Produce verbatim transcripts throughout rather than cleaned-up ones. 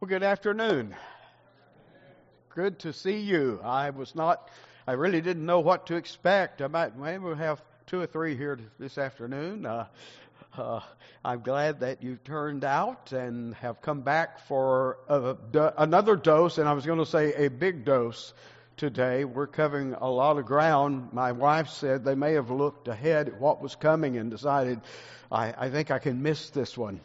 Well, good afternoon. Good to see you. I was not, I really didn't know what to expect. I might, maybe we'll have two or three here this afternoon. Uh, uh, I'm glad that you turned out and have come back for a, another dose, and I was going to say a big dose today. We're covering a lot of ground. My wife said they may have looked ahead at what was coming and decided, I, I think I can miss this one.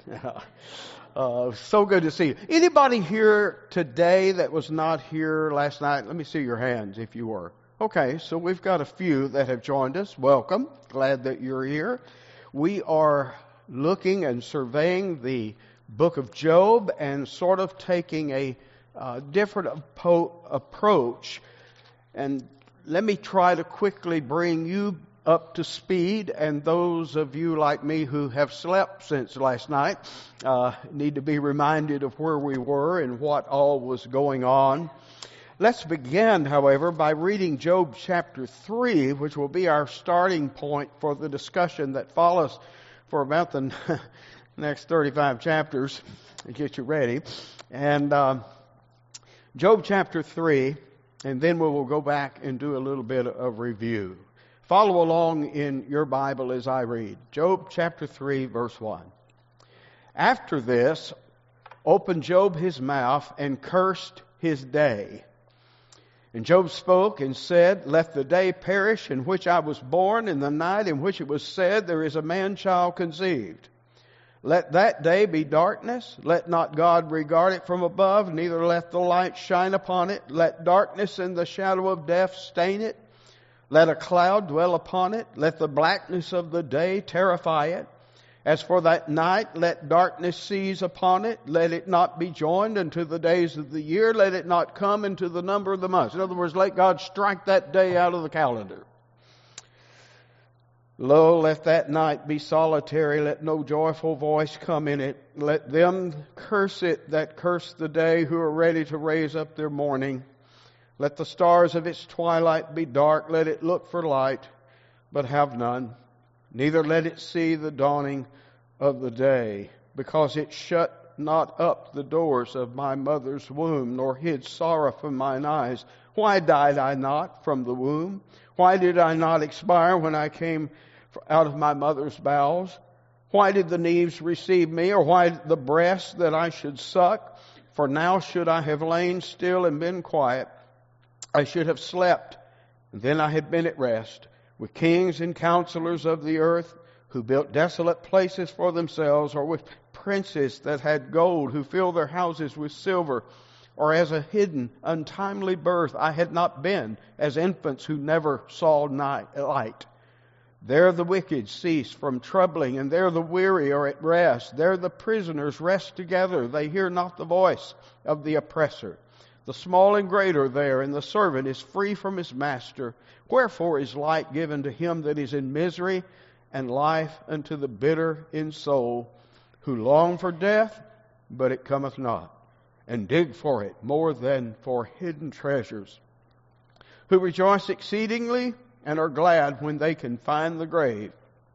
Uh, so good to see you. Anybody here today that was not here last night? Let me see your hands if you were. Okay, so we've got a few that have joined us. Welcome. Glad that you're here. We are looking and surveying the book of Job and sort of taking a uh, different apo- approach. And let me try to quickly bring you up to speed, and those of you like me who have slept since last night uh, need to be reminded of where we were and what all was going on. Let's begin, however, by reading Job chapter three, which will be our starting point for the discussion that follows for about the next thirty-five chapters to get you ready. And uh, Job chapter three, and then we will go back and do a little bit of review. Follow along in your Bible as I read. Job chapter three, verse one. After this, opened Job his mouth and cursed his day. And Job spoke and said, Let the day perish in which I was born, and the night in which it was said, There is a man-child conceived. Let that day be darkness. Let not God regard it from above, neither let the light shine upon it. Let darkness and the shadow of death stain it. Let a cloud dwell upon it. Let the blackness of the day terrify it. As for that night, let darkness seize upon it. Let it not be joined unto the days of the year. Let it not come into the number of the months. In other words, let God strike that day out of the calendar. Lo, let that night be solitary. Let no joyful voice come in it. Let them curse it that curse the day, who are ready to raise up their mourning. Let the stars of its twilight be dark. Let it look for light, but have none. Neither let it see the dawning of the day, because it shut not up the doors of my mother's womb, nor hid sorrow from mine eyes. Why died I not from the womb? Why did I not expire when I came out of my mother's bowels? Why did the knees receive me, or why the breast that I should suck? For now should I have lain still and been quiet. I should have slept, and then I had been at rest, with kings and counselors of the earth, who built desolate places for themselves, or with princes that had gold, who filled their houses with silver, or as a hidden, untimely birth I had not been, as infants who never saw night, light. There the wicked cease from troubling, and there the weary are at rest. There the prisoners rest together. They hear not the voice of the oppressor. The small and great are there, and the servant is free from his master. Wherefore is light given to him that is in misery, and life unto the bitter in soul, who long for death, but it cometh not, and dig for it more than for hidden treasures, who rejoice exceedingly, and are glad when they can find the grave.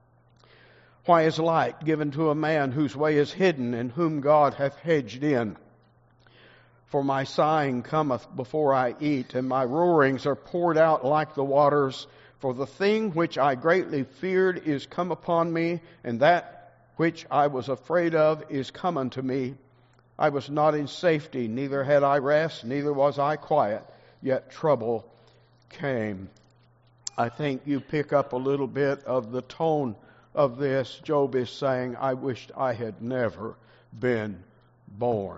Why is light given to a man whose way is hidden, and whom God hath hedged in? For my sighing cometh before I eat, and my roarings are poured out like the waters. For the thing which I greatly feared is come upon me, and that which I was afraid of is come unto me. I was not in safety, neither had I rest, neither was I quiet, yet trouble came. I think you pick up a little bit of the tone of this. Job is saying, I wished I had never been born.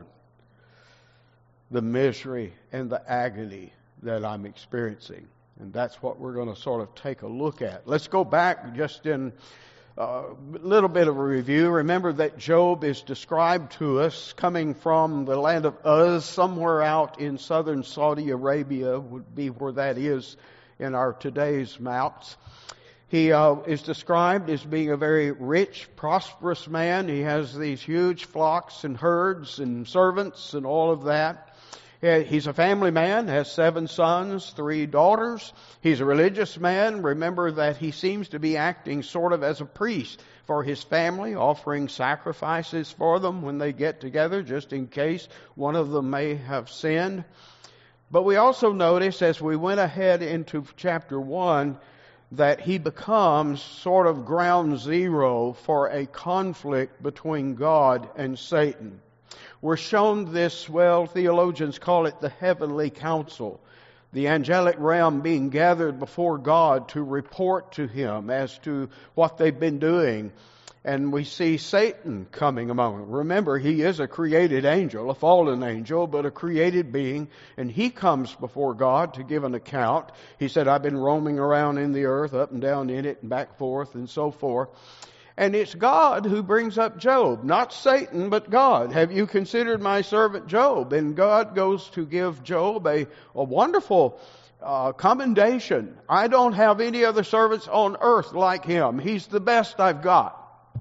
The misery and the agony that I'm experiencing. And that's what we're going to sort of take a look at. Let's go back just in a little bit of a review. Remember that Job is described to us coming from the land of Uz, somewhere out in southern Saudi Arabia would be where that is in our today's maps. He uh, is described as being a very rich, prosperous man. He has these huge flocks and herds and servants and all of that. He's a family man, has seven sons, three daughters. He's a religious man. Remember that he seems to be acting sort of as a priest for his family, offering sacrifices for them when they get together, just in case one of them may have sinned. But we also notice as we went ahead into chapter one that he becomes sort of ground zero for a conflict between God and Satan. We're shown this, well, theologians call it the heavenly council, the angelic realm being gathered before God to report to him as to what they've been doing. And we see Satan coming among them. Remember, he is a created angel, a fallen angel, but a created being. And he comes before God to give an account. He said, I've been roaming around in the earth, up and down in it, and back forth, and so forth. And it's God who brings up Job, not Satan, but God. Have you considered my servant Job? And God goes to give Job a, a wonderful uh, commendation. I don't have any other servants on earth like him. He's the best I've got.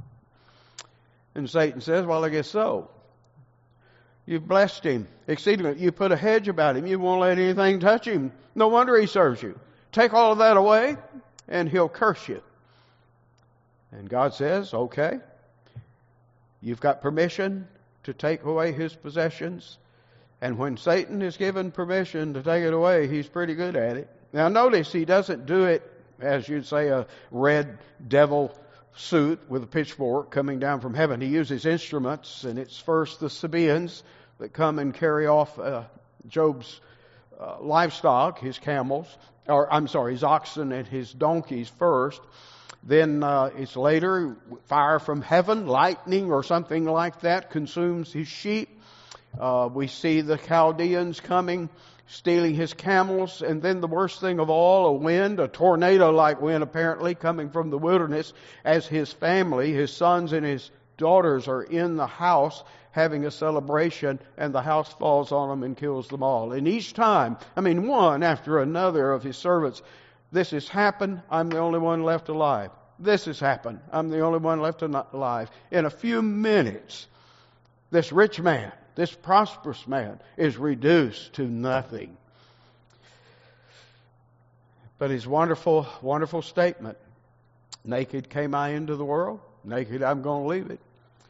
And Satan says, well, I guess so. You've blessed him exceedingly. You put a hedge about him. You won't let anything touch him. No wonder he serves you. Take all of that away, and he'll curse you. And God says, okay, you've got permission to take away his possessions. And when Satan is given permission to take it away, he's pretty good at it. Now notice he doesn't do it, as you'd say, a red devil suit with a pitchfork coming down from heaven. He uses instruments, and it's first the Sabaeans that come and carry off uh, Job's uh, livestock, his camels, or I'm sorry, his oxen and his donkeys first. Then uh, it's later fire from heaven, lightning or something like that consumes his sheep. Uh, we see the Chaldeans coming, stealing his camels, and then the worst thing of all, a wind, a tornado-like wind apparently coming from the wilderness as his family, his sons and his daughters are in the house having a celebration, and the house falls on them and kills them all. And each time, I mean one after another of his servants, this has happened, I'm the only one left alive. This has happened, I'm the only one left alive. In a few minutes, this rich man, this prosperous man, is reduced to nothing. But his wonderful, wonderful statement, naked came I into the world, naked I'm going to leave it.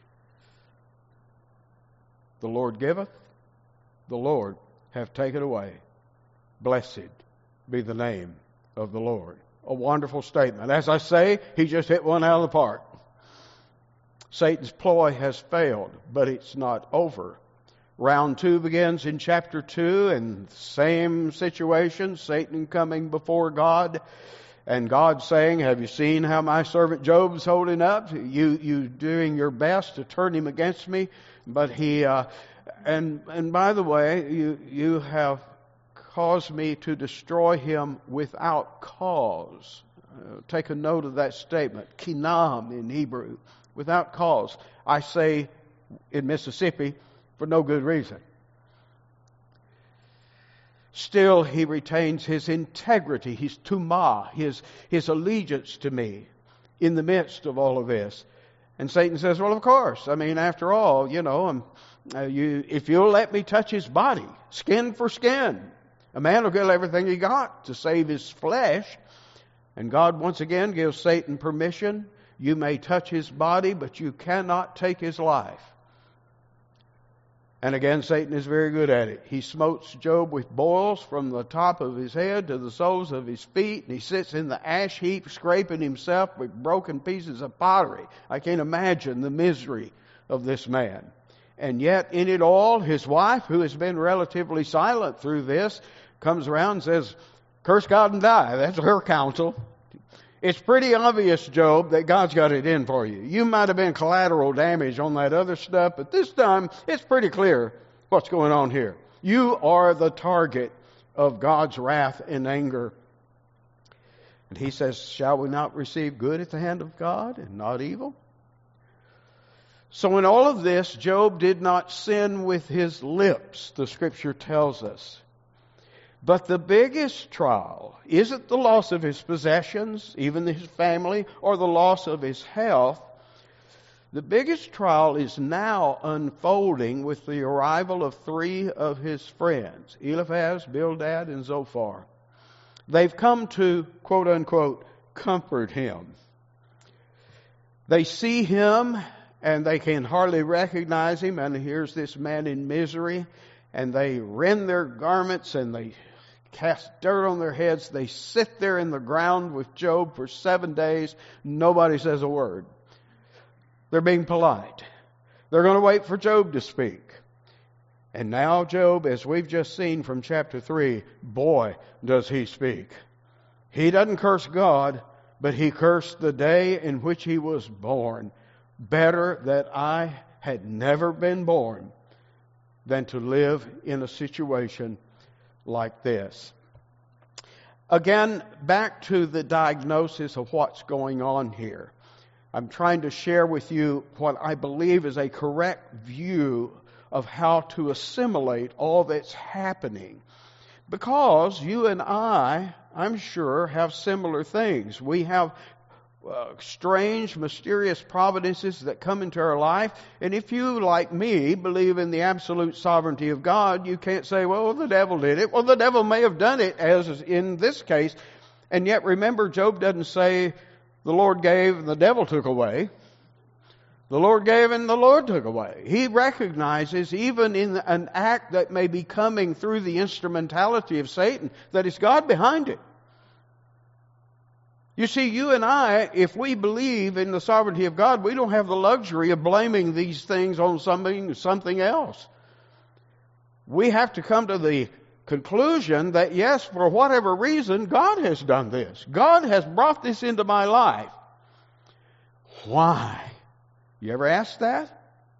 The Lord giveth, the Lord hath taken away. Blessed be the name of the Lord. A wonderful statement. As I say, he just hit one out of the park. Satan's ploy has failed, but it's not over. Round two begins in chapter two, and same situation, Satan coming before God, and God saying, have you seen how my servant Job's holding up? You you doing your best to turn him against me, but he, uh, and and by the way, you you have caused me to destroy him without cause. Uh, take a note of that statement, kinam in Hebrew, without cause. I say in Mississippi, for no good reason. Still, he retains his integrity, his tumah, his, his allegiance to me in the midst of all of this. And Satan says, well, of course. I mean, after all, you know, um, uh, you, if you'll let me touch his body, skin for skin, a man will get everything he got to save his flesh. And God once again gives Satan permission. You may touch his body, but you cannot take his life. And again, Satan is very good at it. He smotes Job with boils from the top of his head to the soles of his feet, and he sits in the ash heap scraping himself with broken pieces of pottery. I can't imagine the misery of this man. And yet, in it all, his wife, who has been relatively silent through this, comes around and says, curse God and die. That's her counsel. It's pretty obvious, Job, that God's got it in for you. You might have been collateral damage on that other stuff, but this time it's pretty clear what's going on here. You are the target of God's wrath and anger. And he says, shall we not receive good at the hand of God and not evil? So in all of this, Job did not sin with his lips, the Scripture tells us. But the biggest trial isn't the loss of his possessions, even his family, or the loss of his health. The biggest trial is now unfolding with the arrival of three of his friends, Eliphaz, Bildad, and Zophar. They've come to, quote unquote, comfort him. They see him and they can hardly recognize him, and here's this man in misery, and they rend their garments and they cast dirt on their heads. They sit there in the ground with Job for seven days. Nobody says a word. They're being polite. They're going to wait for Job to speak. And now Job, as we've just seen from chapter three, boy, does he speak. He doesn't curse God, but he cursed the day in which he was born. Better that I had never been born than to live in a situation like this. Again, back to the diagnosis of what's going on here. I'm trying to share with you what I believe is a correct view of how to assimilate all that's happening. Because you and I, I'm sure, have similar things. We have uh, strange, mysterious providences that come into our life. And if you, like me, believe in the absolute sovereignty of God, you can't say, well, the devil did it. Well, the devil may have done it, as in this case. And yet, remember, Job doesn't say the Lord gave and the devil took away. The Lord gave and the Lord took away. He recognizes, even in an act that may be coming through the instrumentality of Satan, that it's God behind it. You see, you and I, if we believe in the sovereignty of God, we don't have the luxury of blaming these things on something, something else. We have to come to the conclusion that, yes, for whatever reason, God has done this. God has brought this into my life. Why? You ever ask that?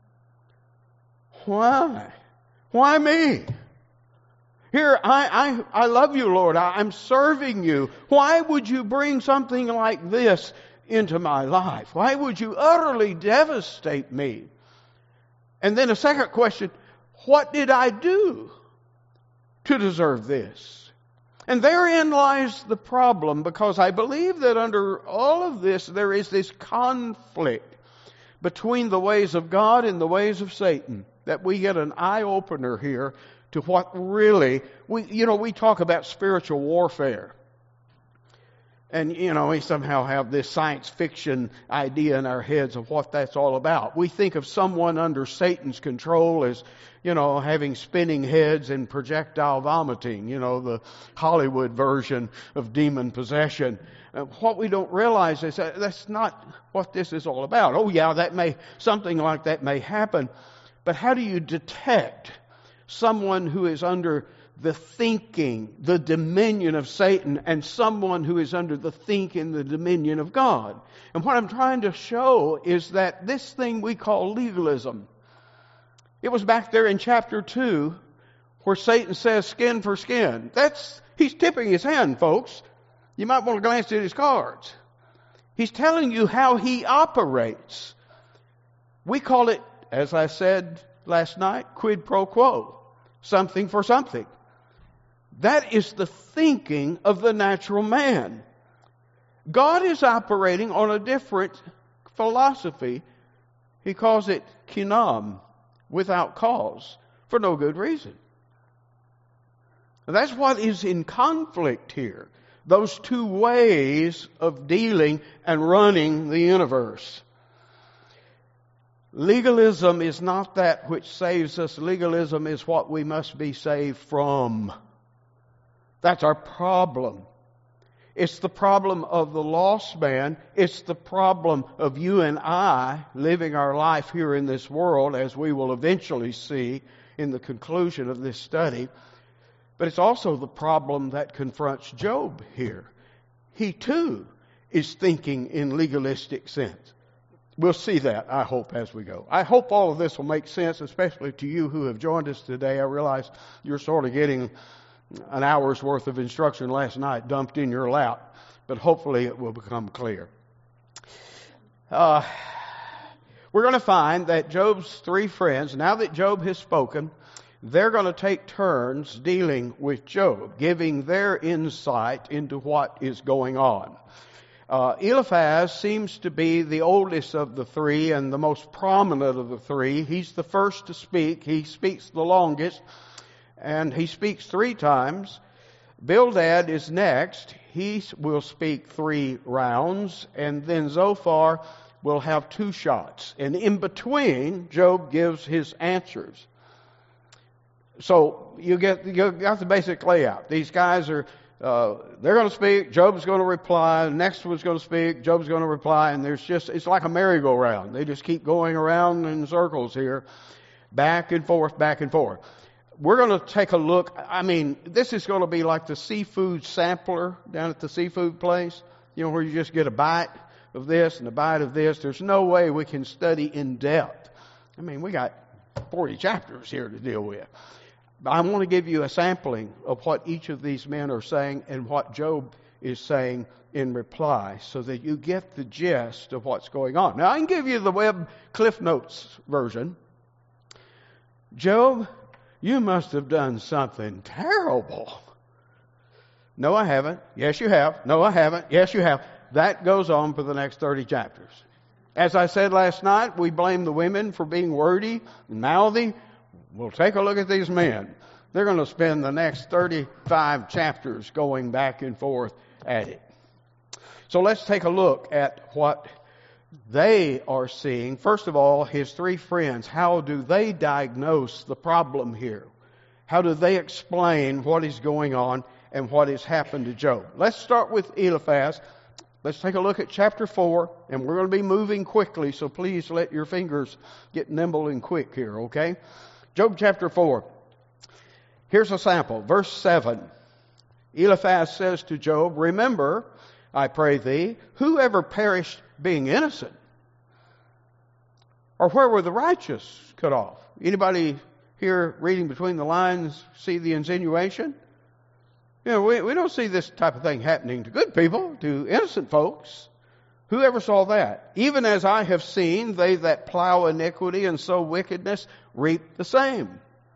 Why? Why me? Here, I, I, I love you, Lord. I, I'm serving you. Why would you bring something like this into my life? Why would you utterly devastate me? And then a second question, what did I do to deserve this? And therein lies the problem, because I believe that under all of this there is this conflict between the ways of God and the ways of Satan, that we get an eye-opener here to what really, we you know, we talk about spiritual warfare. And, you know, we somehow have this science fiction idea in our heads of what that's all about. We think of someone under Satan's control as, you know, having spinning heads and projectile vomiting, you know, the Hollywood version of demon possession. Uh, what we don't realize is that that's not what this is all about. Oh yeah, that may, something like that may happen. But how do you detect someone who is under the thinking, the dominion of Satan, and someone who is under the thinking, the dominion of God? And what I'm trying to show is that this thing we call legalism, it was back there in chapter two where Satan says skin for skin. That's, he's tipping his hand, folks. You might want to glance at his cards. He's telling you how he operates. We call it, as I said last night, quid pro quo. Something for something. That is the thinking of the natural man. God is operating on a different philosophy. He calls it kinam, without cause, for no good reason. That's what is in conflict here. Those two ways of dealing and running the universe. Legalism is not that which saves us. Legalism is what we must be saved from. That's our problem. It's the problem of the lost man. It's the problem of you and I living our life here in this world, as we will eventually see in the conclusion of this study. But it's also the problem that confronts Job here. He too is thinking in legalistic sense. We'll see that, I hope, as we go. I hope all of this will make sense, especially to you who have joined us today. I realize you're sort of getting an hour's worth of instruction last night dumped in your lap, but hopefully it will become clear. Uh, we're going to find that Job's three friends, now that Job has spoken, they're going to take turns dealing with Job, giving their insight into what is going on. Uh, Eliphaz seems to be the oldest of the three and the most prominent of the three. He's the first to speak. He speaks the longest, and he speaks three times. Bildad is next. He will speak three rounds, and then Zophar will have two shots. And in between, Job gives his answers. So you get you got the basic layout. These guys are uh, they're going to speak. Job's going to reply. The next one's going to speak. Job's going to reply. And there's just it's like a merry-go-round. They just keep going around in circles here, back and forth, back and forth. We're going to take a look. I mean, this is going to be like the seafood sampler down at the seafood place. You know, where you just get a bite of this and a bite of this. There's no way we can study in depth. I mean, we got forty chapters here to deal with. I want to give you a sampling of what each of these men are saying and what Job is saying in reply so that you get the gist of what's going on. Now, I can give you the web Cliff Notes version. Job, you must have done something terrible. No, I haven't. Yes, you have. No, I haven't. Yes, you have. That goes on for the next thirty chapters. As I said last night, we blame the women for being wordy and mouthy. We'll take a look at these men. They're going to spend the next thirty-five chapters going back and forth at it. So let's take a look at what they are seeing. First of all, his three friends, how do they diagnose the problem here? How do they explain what is going on and what has happened to Job? Let's start with Eliphaz. Let's take a look at chapter four, and we're going to be moving quickly, so please let your fingers get nimble and quick here, okay? Job chapter four. Here's a sample. Verse seven. Eliphaz says to Job, remember, I pray thee, whoever perished being innocent? Or where were the righteous cut off? Anybody here reading between the lines see the insinuation? You know, we, we don't see this type of thing happening to good people, to innocent folks. Who ever saw that? Even as I have seen, they that plow iniquity and sow wickedness reap the same.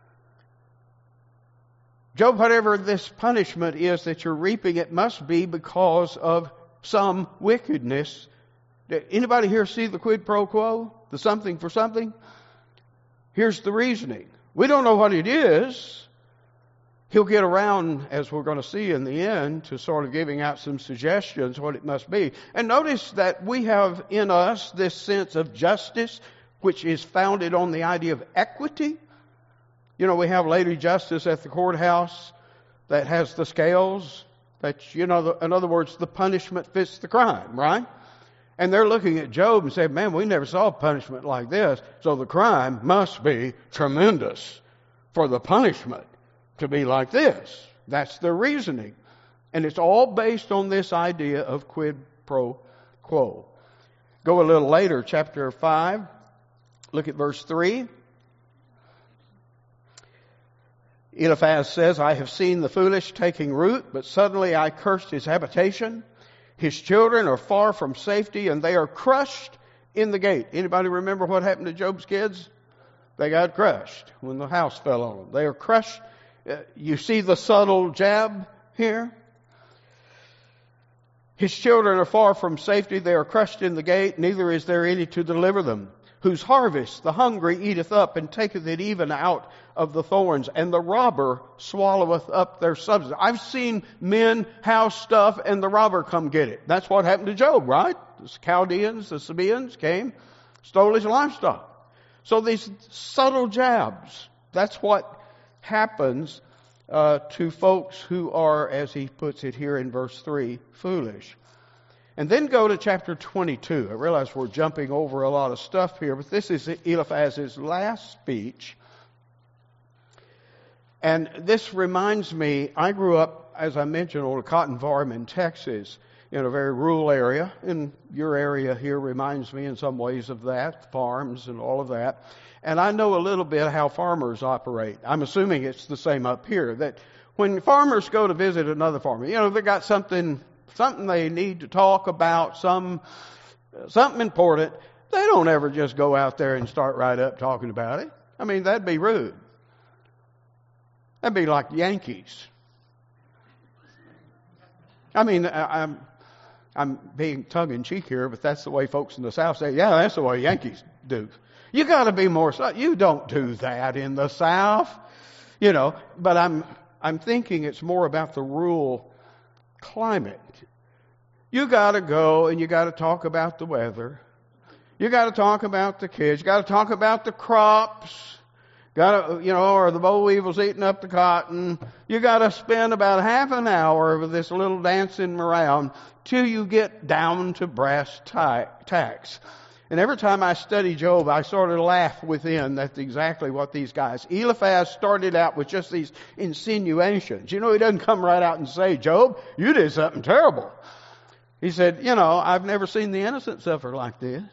Job, whatever this punishment is that you're reaping, it must be because of some wickedness. Anybody here see the quid pro quo? The something for something? Here's the reasoning. We don't know what it is. He'll get around, as we're going to see in the end, to sort of giving out some suggestions what it must be. And notice that we have in us this sense of justice, which is founded on the idea of equity. You know, we have Lady Justice at the courthouse that has the scales. That, you know, the, in other words, the punishment fits the crime, right? And they're looking at Job and saying, man, we never saw punishment like this. So the crime must be tremendous for the punishment to be like this. That's their reasoning. And it's all based on this idea of quid pro quo. Go a little later, chapter five. Look at verse three. Eliphaz says, I have seen the foolish taking root, but suddenly I cursed his habitation. His children are far from safety, and they are crushed in the gate. Anybody remember what happened to Job's kids? They got crushed when the house fell on them. They are crushed. You see the subtle jab here? His children are far from safety. They are crushed in the gate. Neither is there any to deliver them. Whose harvest the hungry eateth up, and taketh it even out of the thorns, and the robber swalloweth up their substance. I've seen men house stuff, and the robber come get it. That's what happened to Job, right? The Chaldeans, the Sabaeans came, stole his livestock. So these subtle jabs, that's what happens uh, to folks who are, as he puts it here in verse three, foolish. And then go to chapter twenty-two. I realize we're jumping over a lot of stuff here, but this is Eliphaz's last speech. And this reminds me, I grew up, as I mentioned, on a cotton farm in Texas, in a very rural area. And your area here reminds me in some ways of that, farms and all of that. And I know a little bit how farmers operate. I'm assuming it's the same up here, that when farmers go to visit another farmer, you know, they got something, something they need to talk about, some, something important, they don't ever just go out there and start right up talking about it. I mean, that'd be rude. That'd be like Yankees. I mean, I, I'm, I'm being tongue-in-cheek here, but that's the way folks in the South say, yeah, that's the way Yankees do. You got to be more, you don't do that in the South, you know, but I'm, I'm thinking it's more about the rural climate. You got to go and you got to talk about the weather. You got to talk about the kids. You got to talk about the crops. Got to, you know, or the boll weevils eating up the cotton. You got to spend about half an hour with this little dancing around till you get down to brass tacks. And every time I study Job, I sort of laugh within. That's exactly what these guys. Eliphaz started out with just these insinuations. You know, he doesn't come right out and say, Job, you did something terrible. He said, you know, I've never seen the innocent suffer like this.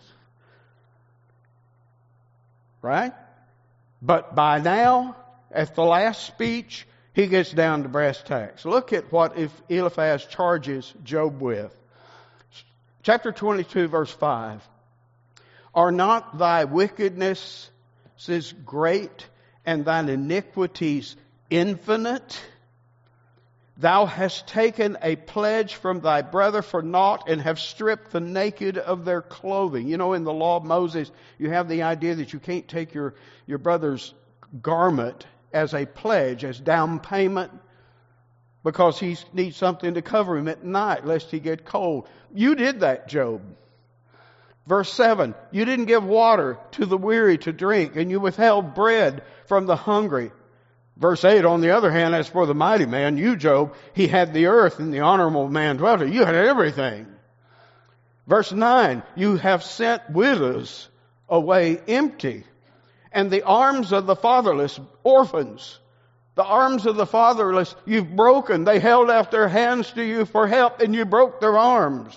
Right? But by now, at the last speech, he gets down to brass tacks. Look at what if Eliphaz charges Job with. Chapter twenty-two, verse five. Are not thy wickednesses great, and thine iniquities infinite? Thou hast taken a pledge from thy brother for naught, and have stripped the naked of their clothing. You know, in the law of Moses, you have the idea that you can't take your, your brother's garment as a pledge, as down payment, because he needs something to cover him at night, lest he get cold. You did that, Job. Verse seven, you didn't give water to the weary to drink, and you withheld bread from the hungry. Verse eight, on the other hand, as for the mighty man, you, Job, he had the earth, and the honorable man dwelt in. You had everything. Verse nine, you have sent widows away empty, and the arms of the fatherless, orphans, the arms of the fatherless, you've broken. They held out their hands to you for help, and you broke their arms.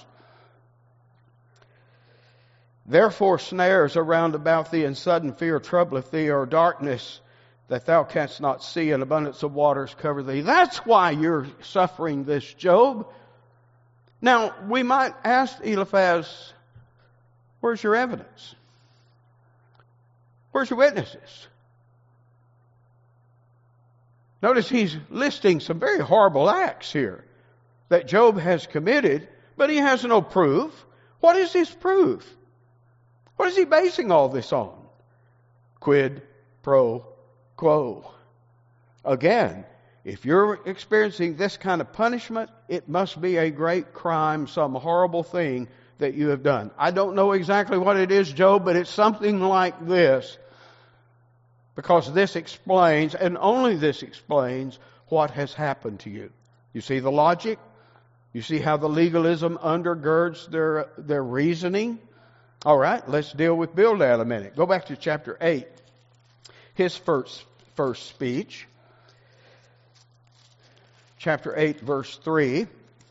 Therefore snares are round about thee, and sudden fear troubleth thee, or darkness that thou canst not see, and abundance of waters cover thee. That's why you're suffering this, Job. Now, we might ask Eliphaz, where's your evidence? Where's your witnesses? Notice he's listing some very horrible acts here that Job has committed, but he has no proof. What is his proof? What is he basing all this on? Quid pro quo. Again, if you're experiencing this kind of punishment, it must be a great crime, some horrible thing that you have done. I don't know exactly what it is, Job, but it's something like this. Because this explains, and only this explains, what has happened to you. You see the logic? You see how the legalism undergirds their, their reasoning? All right, let's deal with Bildad a minute. Go back to chapter eight. His first, first speech. Chapter eight, verse three.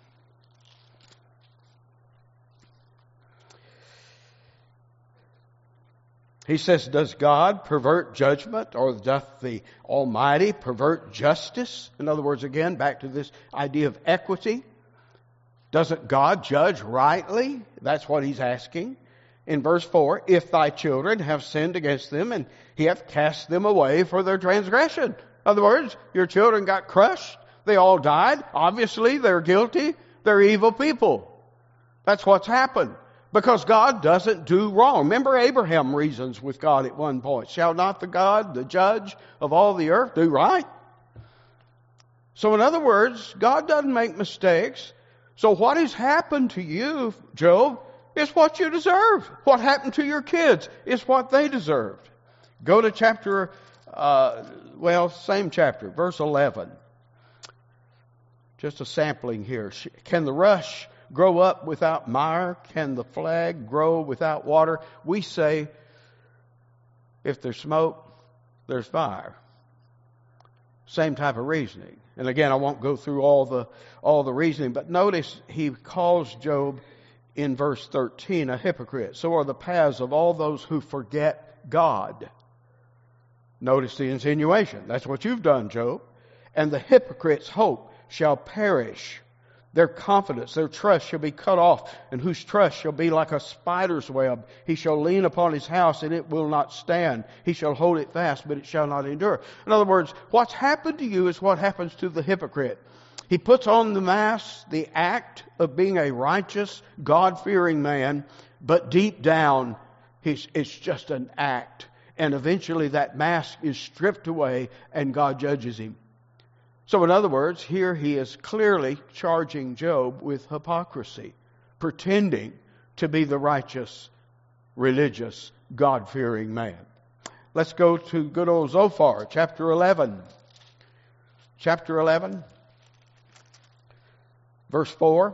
He says, does God pervert judgment, or doth the Almighty pervert justice? In other words, again, back to this idea of equity. Doesn't God judge rightly? That's what he's asking. In verse four, if thy children have sinned against them, and he hath cast them away for their transgression. In other words, your children got crushed. They all died. Obviously, they're guilty. They're evil people. That's what's happened. Because God doesn't do wrong. Remember, Abraham reasons with God at one point. Shall not the God, the judge of all the earth, do right? So in other words, God doesn't make mistakes. So what has happened to you, Job, is what you deserve. What happened to your kids is what they deserved. Go to chapter, uh, well, same chapter, verse eleven. Just a sampling here. Can the rush grow up without mire? Can the flag grow without water? We say, if there's smoke, there's fire. Same type of reasoning. And again, I won't go through all the all the reasoning, but notice he calls Job in verse thirteen a hypocrite. So are the paths of all those who forget God. Notice the insinuation. That's what you've done, Job. And the hypocrite's hope shall perish. Their confidence, their trust shall be cut off, and whose trust shall be like a spider's web. He shall lean upon his house, and it will not stand. He shall hold it fast, but it shall not endure. In other words, what's happened to you is what happens to the hypocrite. He puts on the mask, the act of being a righteous, God-fearing man, but deep down, he's, it's just an act. And eventually that mask is stripped away, and God judges him. So in other words, here he is clearly charging Job with hypocrisy, pretending to be the righteous religious, God-fearing man. Let's go to good old Zophar, chapter eleven. Chapter eleven, verse four.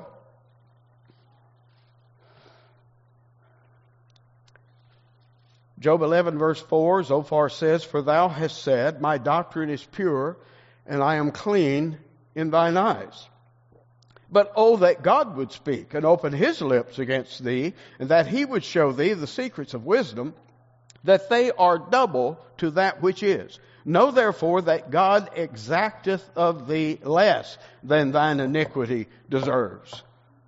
Job eleven, verse four, Zophar says, "For thou hast said, my doctrine is pure, and I am clean in thine eyes. But oh, that God would speak and open his lips against thee, and that he would show thee the secrets of wisdom, that they are double to that which is. Know therefore that God exacteth of thee less than thine iniquity deserves."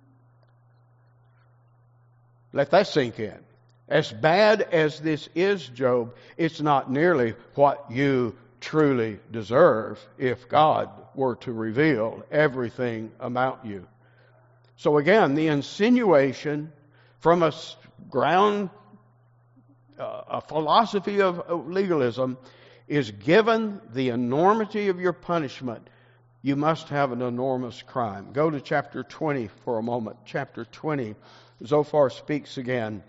Let that sink in. As bad as this is, Job, it's not nearly what you truly deserve if God were to reveal everything about you. So again, the insinuation from a ground, uh, a philosophy of legalism is, given the enormity of your punishment, you must have an enormous crime. Go to chapter twenty for a moment. Chapter twenty, Zophar speaks again.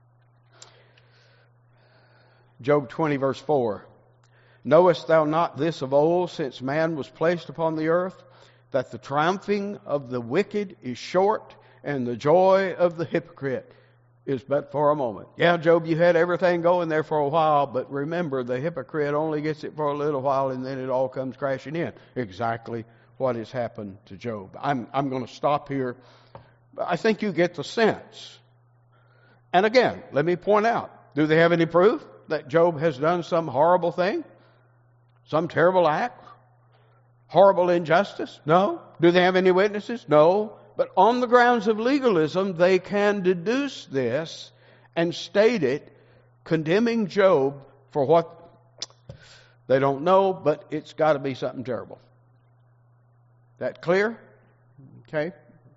Job twenty, verse four. "Knowest thou not this of old, since man was placed upon the earth, that the triumphing of the wicked is short, and the joy of the hypocrite is but for a moment." Yeah, Job, you had everything going there for a while, but remember, the hypocrite only gets it for a little while, and then it all comes crashing in. Exactly what has happened to Job. I'm, I'm going to stop here. I think you get the sense. And again, let me point out, do they have any proof that Job has done some horrible thing? Some terrible act? Horrible injustice? No. Do they have any witnesses? No. But on the grounds of legalism, they can deduce this and state it, condemning Job for what they don't know, but it's got to be something terrible. That clear? Okay.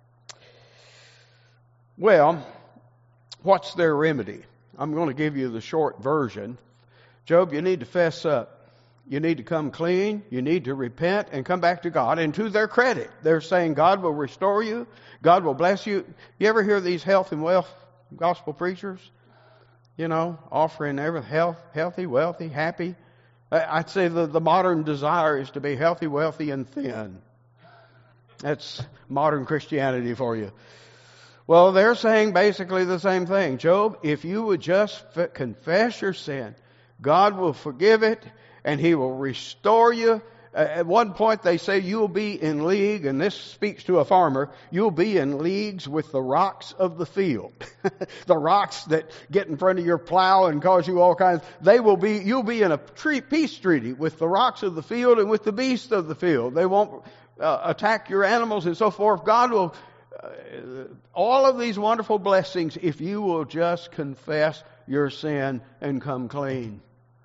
Well, what's their remedy? I'm going to give you the short version. Job, you need to fess up. You need to come clean. You need to repent and come back to God. And to their credit, they're saying God will restore you. God will bless you. You ever hear these health and wealth gospel preachers? You know, offering every health, healthy, wealthy, happy. I'd say the, the modern desire is to be healthy, wealthy, and thin. That's modern Christianity for you. Well, they're saying basically the same thing. Job, if you would just f- confess your sin, God will forgive it, and He will restore you. Uh, at one point they say you'll be in league, and this speaks to a farmer, you'll be in leagues with the rocks of the field. The rocks that get in front of your plow and cause you all kinds. They will be, you'll be in a tree, peace treaty with the rocks of the field and with the beasts of the field. They won't uh, attack your animals and so forth. God will, uh, all of these wonderful blessings if you will just confess your sin and come clean.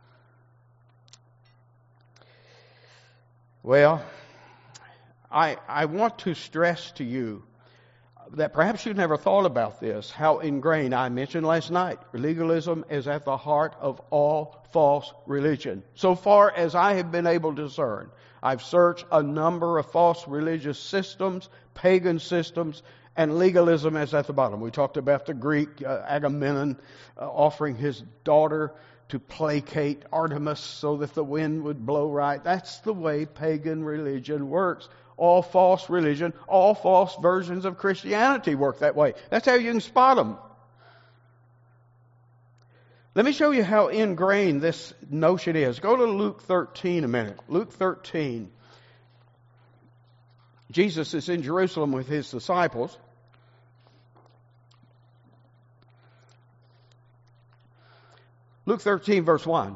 Well, I I want to stress to you that perhaps you've never thought about this, how ingrained, I mentioned last night, legalism is at the heart of all false religion. So far as I have been able to discern, I've searched a number of false religious systems, pagan systems, and legalism is at the bottom. We talked about the Greek uh, Agamemnon uh, offering his daughter to placate Artemis so that the wind would blow right. That's the way pagan religion works. All false religion, all false versions of Christianity work that way. That's how you can spot them. Let me show you how ingrained this notion is. Go to Luke thirteen a minute. Luke thirteen. Jesus is in Jerusalem with His disciples. Luke thirteen, verse one.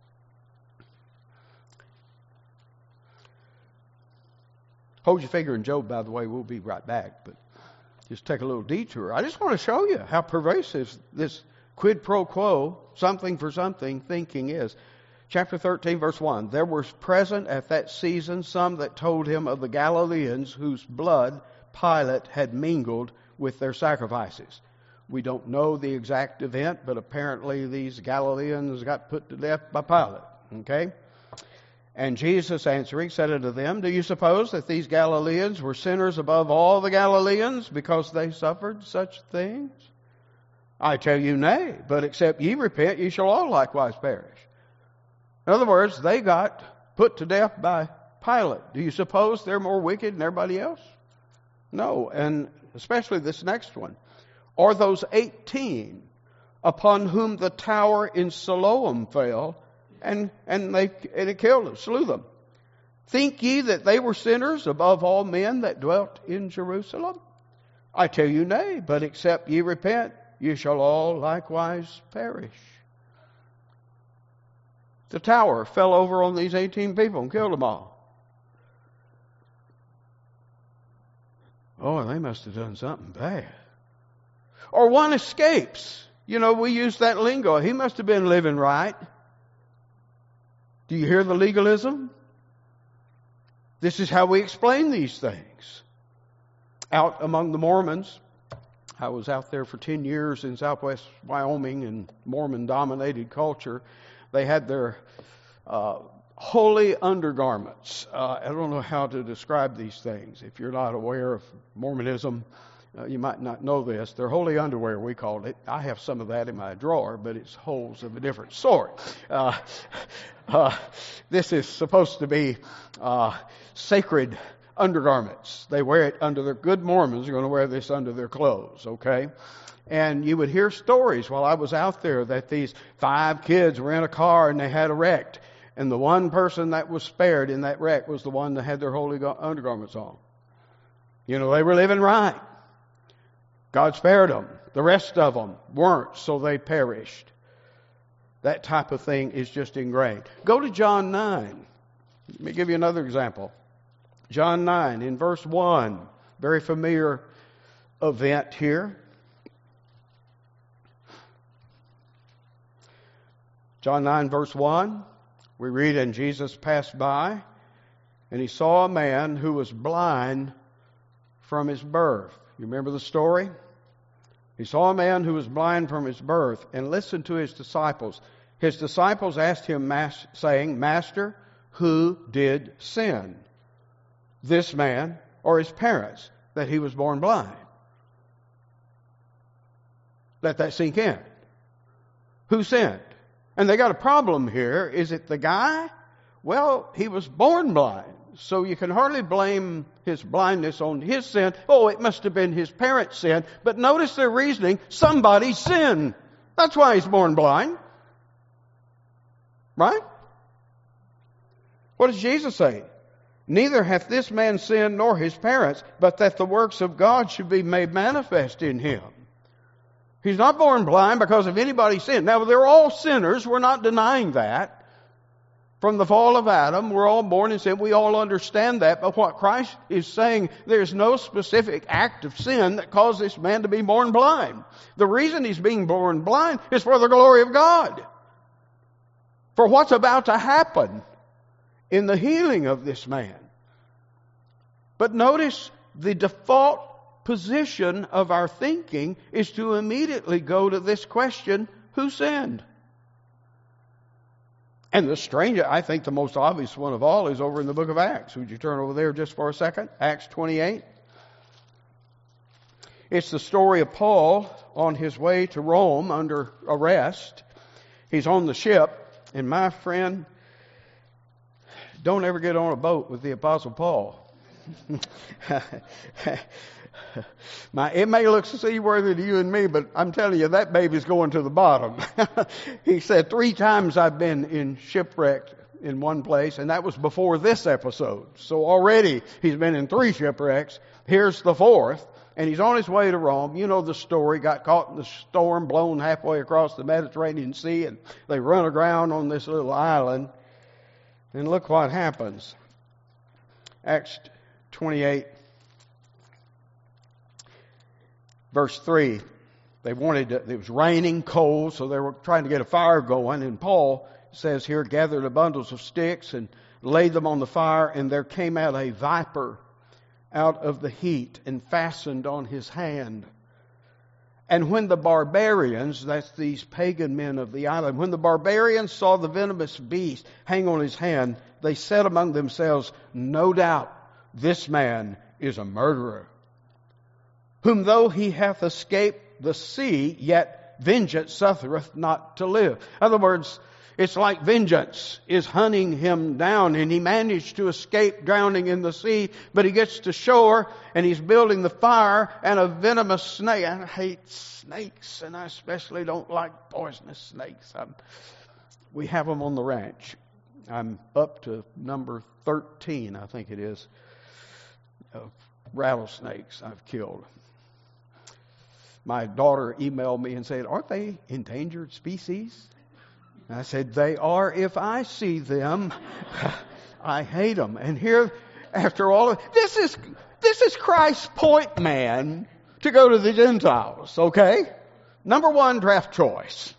Hold your finger in Job, by the way. We'll be right back. But just take a little detour. I just want to show you how pervasive this quid pro quo, something for something thinking is. Chapter thirteen, verse one. There were present at that season some that told him of the Galileans whose blood Pilate had mingled with their sacrifices. We don't know the exact event, but apparently these Galileans got put to death by Pilate. Okay? And Jesus answering said unto them, Do you suppose that these Galileans were sinners above all the Galileans because they suffered such things? I tell you, nay, but except ye repent, ye shall all likewise perish. In other words, they got put to death by Pilate. Do you suppose they're more wicked than everybody else? No, and especially this next one. Or those eighteen upon whom the tower in Siloam fell, and, and, they, and it killed them, slew them. Think ye that they were sinners above all men that dwelt in Jerusalem? I tell you, nay, but except ye repent, ye shall all likewise perish. The tower fell over on these eighteen people and killed them all. Oh, they must have done something bad. Or one escapes. You know, we use that lingo. He must have been living right. Do you hear the legalism? This is how we explain these things. Out among the Mormons, I was out there for ten years in southwest Wyoming in Mormon-dominated culture. They had their uh, holy undergarments. Uh, I don't know how to describe these things. If you're not aware of Mormonism, uh, you might not know this. They're holy underwear, we called it. I have some of that in my drawer, but it's holes of a different sort. Uh, uh, this is supposed to be uh, sacred undergarments. They wear it under their, good Mormons are going to wear this under their clothes, okay? And you would hear stories while I was out there that these five kids were in a car and they had a wreck. And the one person that was spared in that wreck was the one that had their holy undergarments on. You know, they were living right. God spared them. The rest of them weren't, so they perished. That type of thing is just ingrained. Go to John nine. Let me give you another example. John nine, in verse one. Very familiar event here. John nine, verse one. We read, and Jesus passed by, and he saw a man who was blind from his birth. You remember the story? He saw a man who was blind from his birth, and listened to his disciples. His disciples asked him, saying, Master, who did sin? This man or his parents, that he was born blind? Let that sink in. Who sinned? And they got a problem here. Is it the guy? Well, he was born blind. So you can hardly blame his blindness on his sin. Oh, it must have been his parents' sin. But notice their reasoning. Somebody sinned. That's why he's born blind. Right? What does Jesus say? Neither hath this man sinned nor his parents, but that the works of God should be made manifest in him. He's not born blind because of anybody's sin. Now, they're all sinners. We're not denying that. From the fall of Adam, we're all born in sin. We all understand that. But what Christ is saying, there's no specific act of sin that caused this man to be born blind. The reason he's being born blind is for the glory of God. For what's about to happen in the healing of this man. But notice the default position of our thinking is to immediately go to this question, who sinned? And the stranger, I think the most obvious one of all is over in the book of Acts. Would you turn over there just for a second? Acts twenty-eight. It's the story of Paul on his way to Rome under arrest. He's on the ship, and my friend, don't ever get on a boat with the Apostle Paul. My, it may look seaworthy to you and me, but I'm telling you, that baby's going to the bottom. He said, three times I've been in shipwreck in one place, and that was before this episode. So already he's been in three shipwrecks. Here's the fourth, and he's on his way to Rome. You know the story. Got caught in the storm, blown halfway across the Mediterranean Sea, and they run aground on this little island. And look what happens. Acts twenty-eight. Verse three, they wanted to, it was raining, cold, so they were trying to get a fire going. And Paul says here, gathered the bundles of sticks and laid them on the fire, and there came out a viper out of the heat and fastened on his hand. And when the barbarians, that's these pagan men of the island, when the barbarians saw the venomous beast hang on his hand, they said among themselves, no doubt this man is a murderer, whom though he hath escaped the sea, yet vengeance suffereth not to live. In other words, it's like vengeance is hunting him down, and he managed to escape drowning in the sea, but he gets to shore and he's building the fire, and a venomous snake. I hate snakes, and I especially don't like poisonous snakes. I'm, we have them on the ranch. I'm up to number thirteen, I think it is, of rattlesnakes I've killed. My daughter emailed me and said, "Aren't they endangered species?" And I said, "They are if I see them." I hate them. And here, after all of this is this is Christ's point, man, to go to the Gentiles, okay? Number one draft choice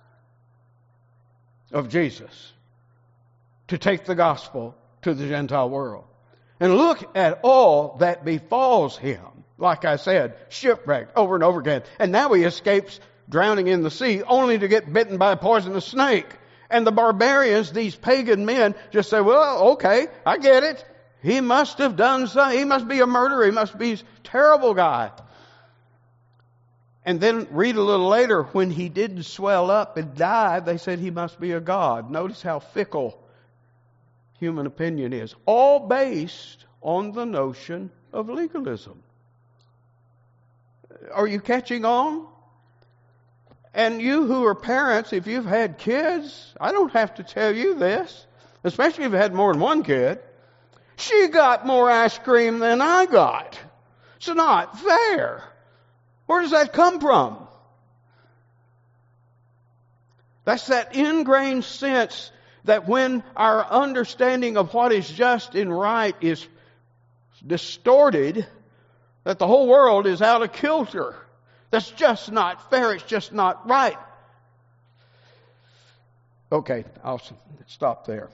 of Jesus, to take the gospel to the Gentile world. And look at all that befalls him. Like I said, shipwrecked over and over again. And now he escapes drowning in the sea, only to get bitten by a poisonous snake. And the barbarians, these pagan men, just say, "Well, okay, I get it. He must have done something. He must be a murderer. He must be a terrible guy." And then read a little later, when he didn't swell up and die, they said he must be a god. Notice how fickle human opinion is. All based on the notion of legalism. Are you catching on? And you who are parents, if you've had kids, I don't have to tell you this, especially if you've had more than one kid. She got more ice cream than I got. It's not fair. Where does that come from? That's that ingrained sense that when our understanding of what is just and right is distorted, that the whole world is out of kilter. That's just not fair. It's just not right. Okay, I'll stop there.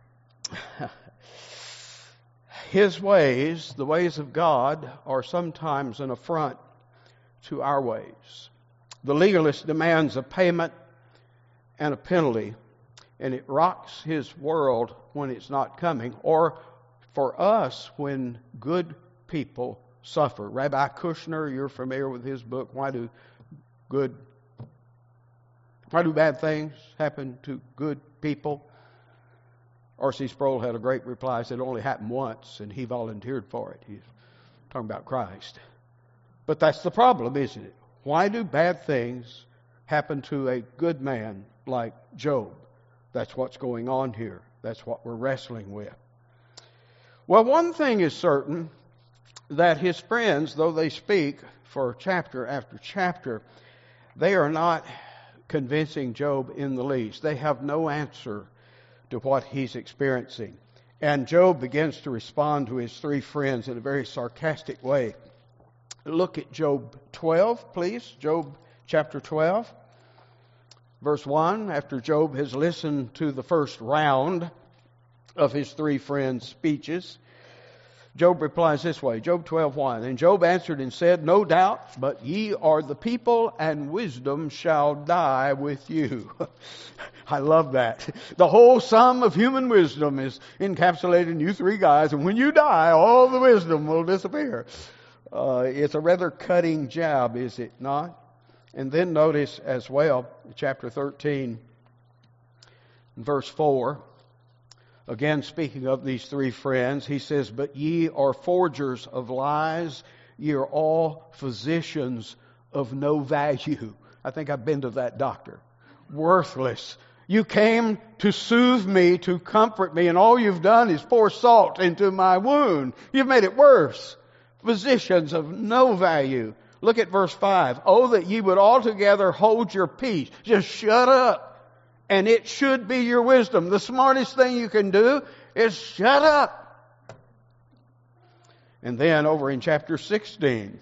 His ways, the ways of God, are sometimes an affront to our ways. The legalist demands a payment and a penalty, and it rocks his world when it's not coming, or for us when good people suffer. Rabbi Kushner, you're familiar with his book, Why Do Good, Why Do Bad Things Happen to Good People? R C Sproul had a great reply. He said it only happened once, and he volunteered for it. He's talking about Christ. But that's the problem, isn't it? Why do bad things happen to a good man like Job? That's what's going on here. That's what we're wrestling with. Well, one thing is certain, that his friends, though they speak for chapter after chapter, they are not convincing Job in the least. They have no answer to what he's experiencing. And Job begins to respond to his three friends in a very sarcastic way. Look at Job twelve, please. Job chapter twelve, verse one. After Job has listened to the first round of his three friends' speeches, Job replies this way, Job twelve one. And Job answered and said, "No doubt, but ye are the people, and wisdom shall die with you." I love that. The whole sum of human wisdom is encapsulated in you three guys, and when you die, all the wisdom will disappear. Uh, it's a rather cutting jab, is it not? And then notice as well, chapter thirteen, verse four. Again, speaking of these three friends, he says, "But ye are forgers of lies. Ye are all physicians of no value." I think I've been to that doctor. Worthless. You came to soothe me, to comfort me, and all you've done is pour salt into my wound. You've made it worse. Physicians of no value. Look at verse five. "Oh, that ye would altogether hold your peace." Just shut up. And it should be your wisdom. The smartest thing you can do is shut up. And then over in chapter sixteen,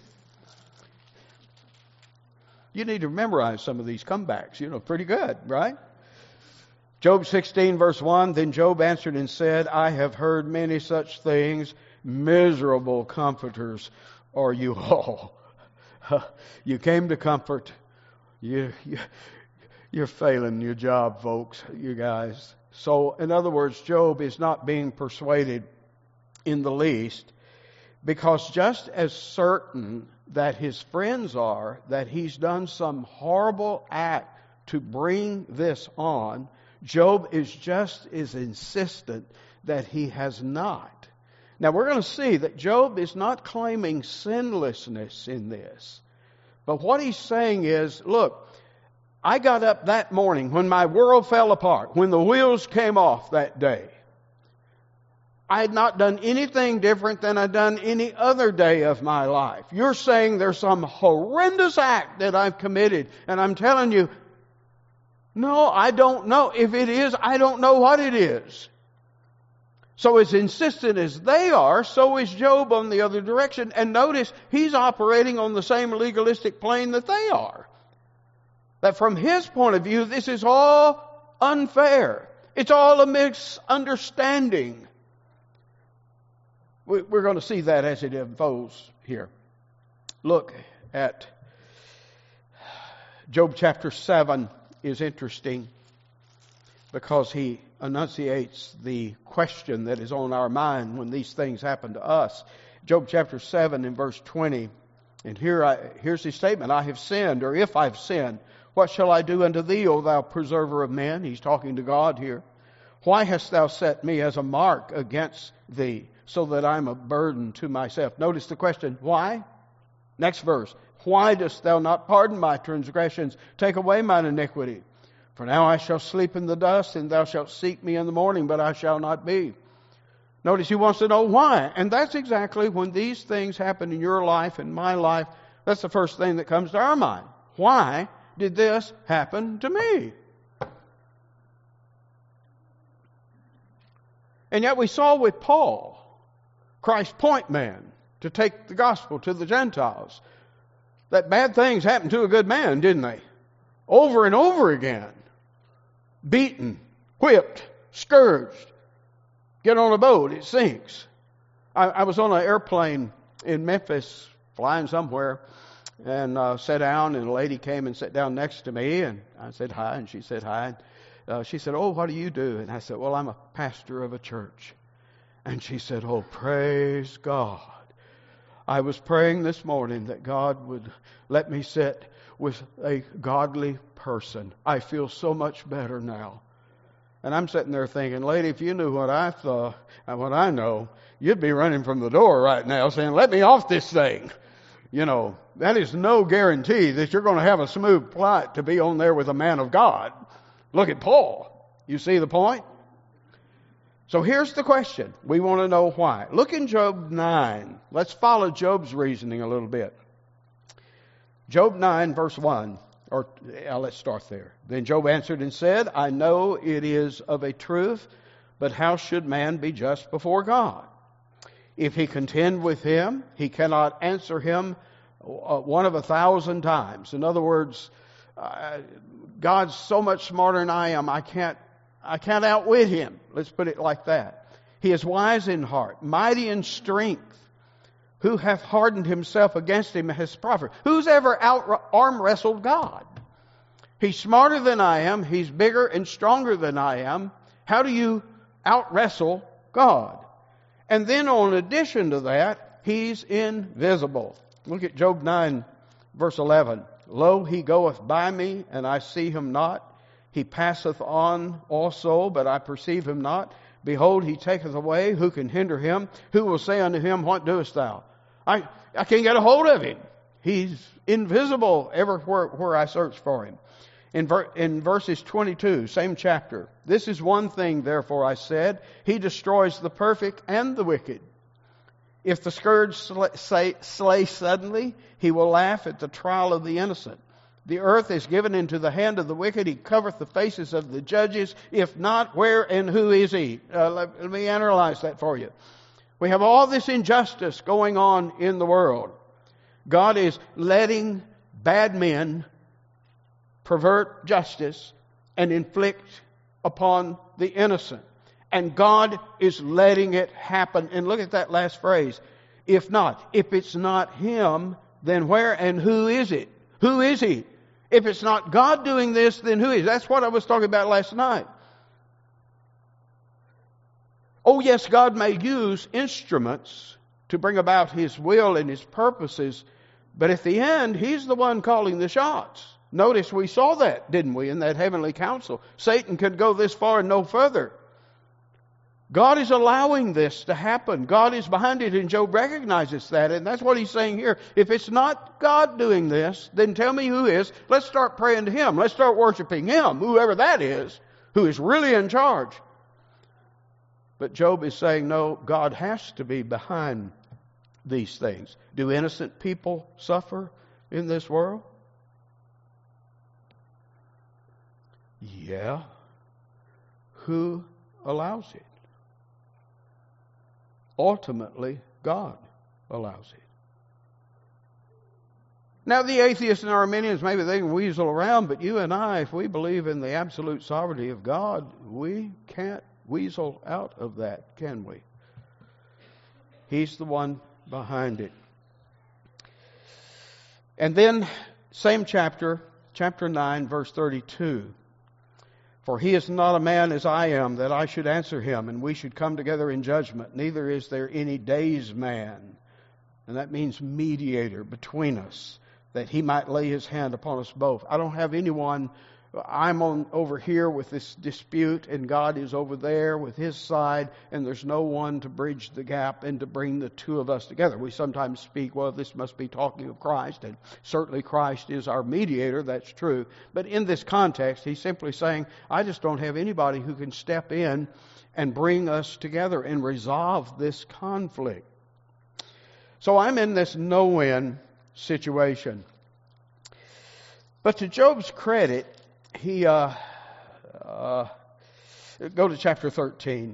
you need to memorize some of these comebacks. You know, pretty good, right? Job sixteen, verse one, "Then Job answered and said, I have heard many such things. Miserable comforters are you all." You came to comfort. You, you, you're failing your job, folks, you guys. So, in other words, Job is not being persuaded in the least Because just as certain that his friends are that he's done some horrible act to bring this on, Job is just as insistent that he has not. Now we're going to see that Job is not claiming sinlessness in this. But what he's saying is, look, I got up that morning when my world fell apart, when the wheels came off that day. I had not done anything different than I'd done any other day of my life. You're saying there's some horrendous act that I've committed, and I'm telling you, no, I don't know. If it is, I don't know what it is. So as insistent as they are, so is Job on the other direction. And notice, he's operating on the same legalistic plane that they are. That from his point of view, this is all unfair. It's all a misunderstanding. We're going to see that as it unfolds here. Look at Job chapter seven is interesting because he enunciates the question that is on our mind when these things happen to us. Job chapter seven in verse twenty. And here I, here's his statement. I have sinned, or if I've sinned, what shall I do unto thee, O thou preserver of men? He's talking to God here. Why hast thou set me as a mark against thee, so that I'm a burden to myself? Notice the question, why? Next verse. Why dost thou not pardon my transgressions, take away mine iniquity? For now I shall sleep in the dust, and thou shalt seek me in the morning, but I shall not be. Notice he wants to know why. And that's exactly when these things happen in your life and my life, that's the first thing that comes to our mind. Why did this happen to me? And yet we saw with Paul, Christ's point man, to take the gospel to the Gentiles, that bad things happened to a good man, didn't they? Over and over again. Beaten, whipped, scourged. Get on a boat, it sinks. I, I was on an airplane in Memphis, flying somewhere, and uh, sat down, and a lady came and sat down next to me, and I said hi, and she said hi. Uh, she said, oh, what do you do? And I said, well, I'm a pastor of a church. And she said, oh, praise God. I was praying this morning that God would let me sit with a godly person. I feel so much better now. And I'm sitting there thinking, lady, if you knew what I thought and what I know, you'd be running from the door right now saying, let me off this thing. You know, that is no guarantee that you're going to have a smooth flight to be on there with a man of God. Look at Paul. You see the point? So here's the question. We want to know why. Look in Job nine. Let's follow Job's reasoning a little bit. Job nine, verse one. Or uh, let's start there. Then Job answered and said, I know it is of a truth, but how should man be just before God? If he contend with him, he cannot answer him uh, one of a thousand times. In other words, uh, God's so much smarter than I am, I can't, I can't outwit him. Let's put it like that. He is wise in heart, mighty in strength. Who hath hardened himself against him has prospered? Who's ever out arm wrestled God? He's smarter than I am. He's bigger and stronger than I am. How do you out wrestle God? And then on addition to that, he's invisible. Look at Job nine, verse eleven. Lo, he goeth by me, and I see him not. He passeth on also, but I perceive him not. Behold, he taketh away. Who can hinder him? Who will say unto him, what doest thou? I, I can't get a hold of him. He's invisible everywhere where I search for him. In, ver, in verses twenty-two, same chapter. This is one thing, therefore, I said, he destroys the perfect and the wicked. If the scourge slay, slay suddenly, he will laugh at the trial of the innocent. The earth is given into the hand of the wicked. He covereth the faces of the judges. If not, where and who is he? Uh, let, let me analyze that for you. We have all this injustice going on in the world. God is letting bad men pervert justice and inflict upon the innocent. And God is letting it happen. And look at that last phrase. If not, if it's not him, then where and who is it? Who is he? If it's not God doing this, then who is? That's what I was talking about last night. Oh yes, God may use instruments to bring about His will and His purposes. But at the end, He's the one calling the shots. Notice we saw that, didn't we, in that heavenly council? Satan could go this far and no further. God is allowing this to happen. God is behind it, and Job recognizes that. And that's what he's saying here. If it's not God doing this, then tell me who is. Let's start praying to Him. Let's start worshiping Him, whoever that is, who is really in charge. But Job is saying, no, God has to be behind these things. Do innocent people suffer in this world? Yeah. Who allows it? Ultimately, God allows it. Now, the atheists and Arminians, maybe they can weasel around, but you and I, if we believe in the absolute sovereignty of God, we can't weasel out of that, can we? He's the one behind it. And then, same chapter, chapter nine, verse thirty-two. For He is not a man as I am, that I should answer Him, and we should come together in judgment. Neither is there any days man, and that means mediator between us, that He might lay His hand upon us both. I don't have anyone. I'm on over here with this dispute, and God is over there with His side, and there's no one to bridge the gap and to bring the two of us together. We sometimes speak, well, this must be talking of Christ, and certainly Christ is our mediator, that's true. But in this context, he's simply saying, I just don't have anybody who can step in and bring us together and resolve this conflict. So I'm in this no-win situation. But to Job's credit, He, uh, uh, go to chapter thirteen.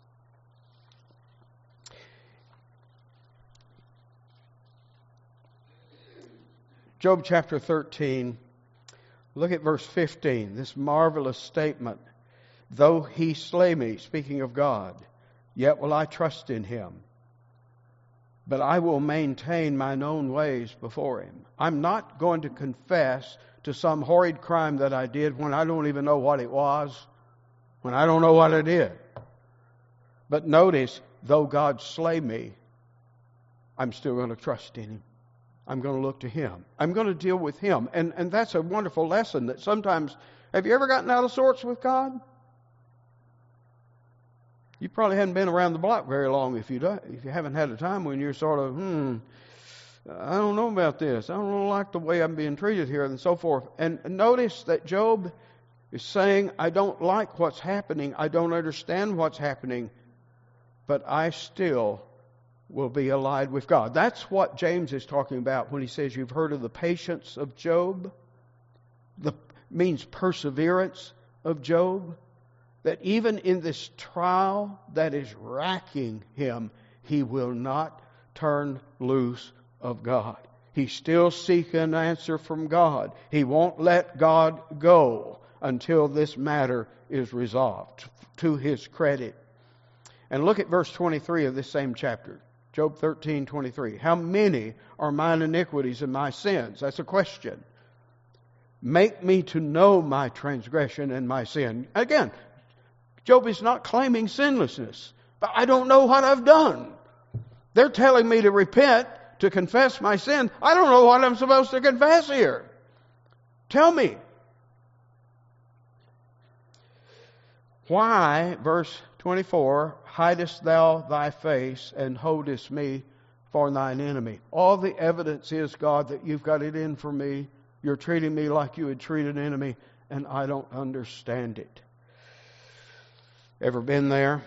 Job chapter thirteen, look at verse fifteen, this marvelous statement. Though He slay me, speaking of God, yet will I trust in Him. But I will maintain mine own ways before Him. I'm not going to confess to some horrid crime that I did when I don't even know what it was, when I don't know what I did. But notice, though God slay me, I'm still going to trust in Him. I'm going to look to Him. I'm going to deal with Him. And, and that's a wonderful lesson that sometimes, have you ever gotten out of sorts with God? You probably hadn't been around the block very long if you do, if you haven't had a time when you're sort of, hmm, I don't know about this. I don't like the way I'm being treated here and so forth. And notice that Job is saying, I don't like what's happening. I don't understand what's happening. But I still will be allied with God. That's what James is talking about when he says you've heard of the patience of Job. The means perseverance of Job. That even in this trial that is racking him, he will not turn loose of God. He's still seeking an answer from God. He won't let God go until this matter is resolved, to his credit. And look at verse twenty-three of this same chapter. Job thirteen twenty-three. How many are mine iniquities and my sins? That's a question. Make me to know my transgression and my sin. Again, Job is not claiming sinlessness. But I don't know what I've done. They're telling me to repent, to confess my sin. I don't know what I'm supposed to confess here. Tell me. Why, verse twenty-four, hidest thou thy face and holdest me for thine enemy? All the evidence is, God, that you've got it in for me. You're treating me like you would treat an enemy, and I don't understand it. Ever been there?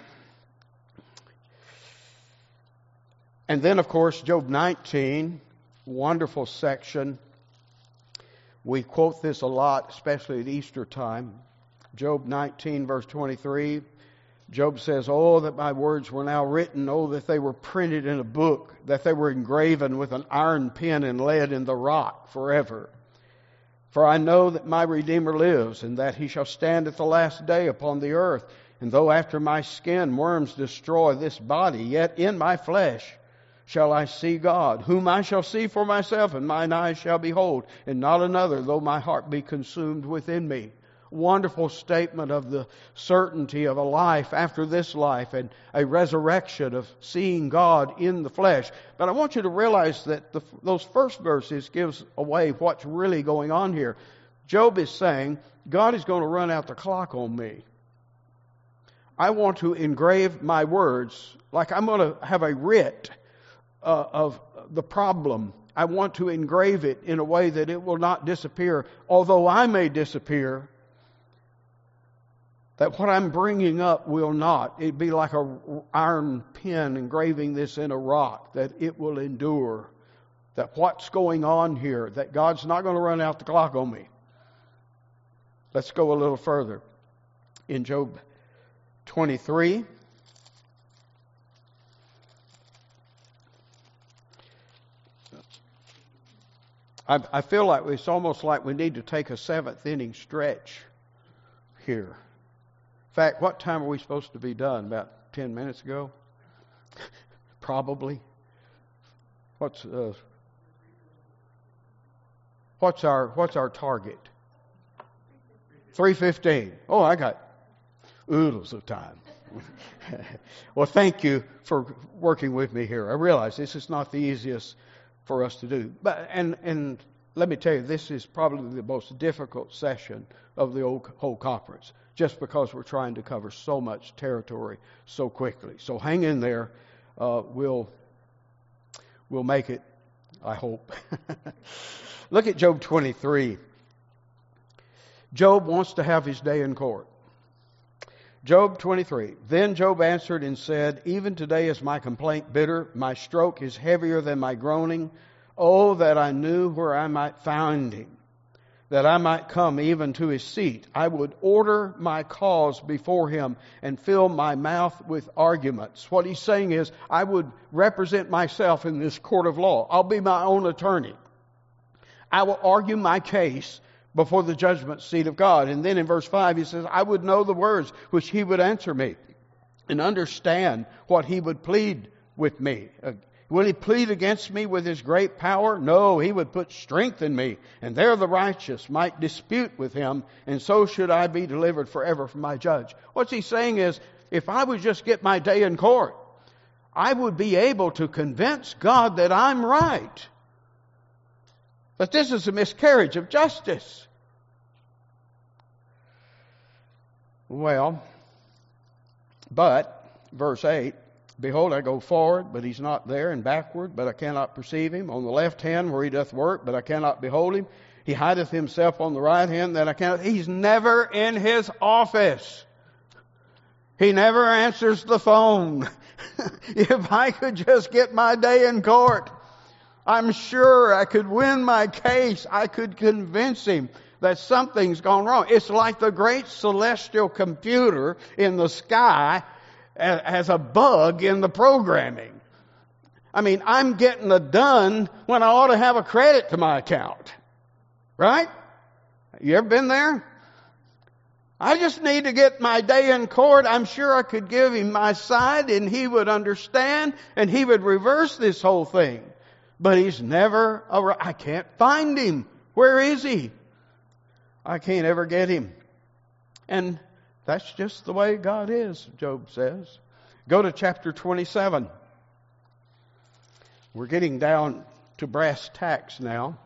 And then, of course, Job nineteen, wonderful section. We quote this a lot, especially at Easter time. Job nineteen, verse twenty-three. Job says, oh, that my words were now written. Oh, that they were printed in a book, that they were engraven with an iron pen and lead in the rock forever. For I know that my Redeemer lives, and that He shall stand at the last day upon the earth. And though after my skin worms destroy this body, yet in my flesh shall I see God, whom I shall see for myself, and mine eyes shall behold, and not another, though my heart be consumed within me. wonderful statement of the certainty of a life after this life and a resurrection of seeing God in the flesh. But I want you to realize that the, those first verses gives away what's really going on here. Job is saying, God is going to run out the clock on me. I want to engrave my words like I'm going to have a writ uh, of the problem. I want to engrave it in a way that it will not disappear, although I may disappear. That what I'm bringing up will not. It'd be like a iron pen engraving this in a rock, that it will endure. That what's going on here, that God's not going to run out the clock on me. Let's go a little further. In Job twenty-three, I, I feel like it's almost like we need to take a seventh inning stretch here. In fact, what time are we supposed to be done? About ten minutes ago? Probably. What's uh, what's our what's our target? three fifteen. Oh, I got oodles of time. Well, thank you for working with me here. I realize this is not the easiest for us to do. But and and let me tell you, this is probably the most difficult session of the whole conference, just because we're trying to cover so much territory so quickly. So hang in there. Uh, we'll we'll make it, I hope. Look at Job twenty-three. Job wants to have his day in court. Job twenty-three. Then Job answered and said, even today is my complaint bitter. My stroke is heavier than my groaning. Oh, that I knew where I might find him, that I might come even to his seat. I would order my cause before him and fill my mouth with arguments. What he's saying is, I would represent myself in this court of law. I'll be my own attorney. I will argue my case before the judgment seat of God. And then in verse five he says, I would know the words which he would answer me and understand what he would plead with me. Uh, will he plead against me with his great power? No, he would put strength in me, and there the righteous might dispute with him, and so should I be delivered forever from my judge. What's he saying is, if I would just get my day in court, I would be able to convince God that I'm right. But this is a miscarriage of justice. Well, but, verse eight, behold, I go forward, but he's not there, and backward, but I cannot perceive him. On the left hand where he doth work, but I cannot behold him. He hideth himself on the right hand, that I cannot. He's never in his office. He never answers the phone. If I could just get my day in court, I'm sure I could win my case. I could convince him that something's gone wrong. It's like the great celestial computer in the sky has a bug in the programming. I mean, I'm getting it done when I ought to have a credit to my account. Right? You ever been there? I just need to get my day in court. I'm sure I could give him my side and he would understand and he would reverse this whole thing. But he's never around. I can't find him. Where is he? I can't ever get him. And that's just the way God is, Job says. Go to chapter twenty-seven. We're getting down to brass tacks now.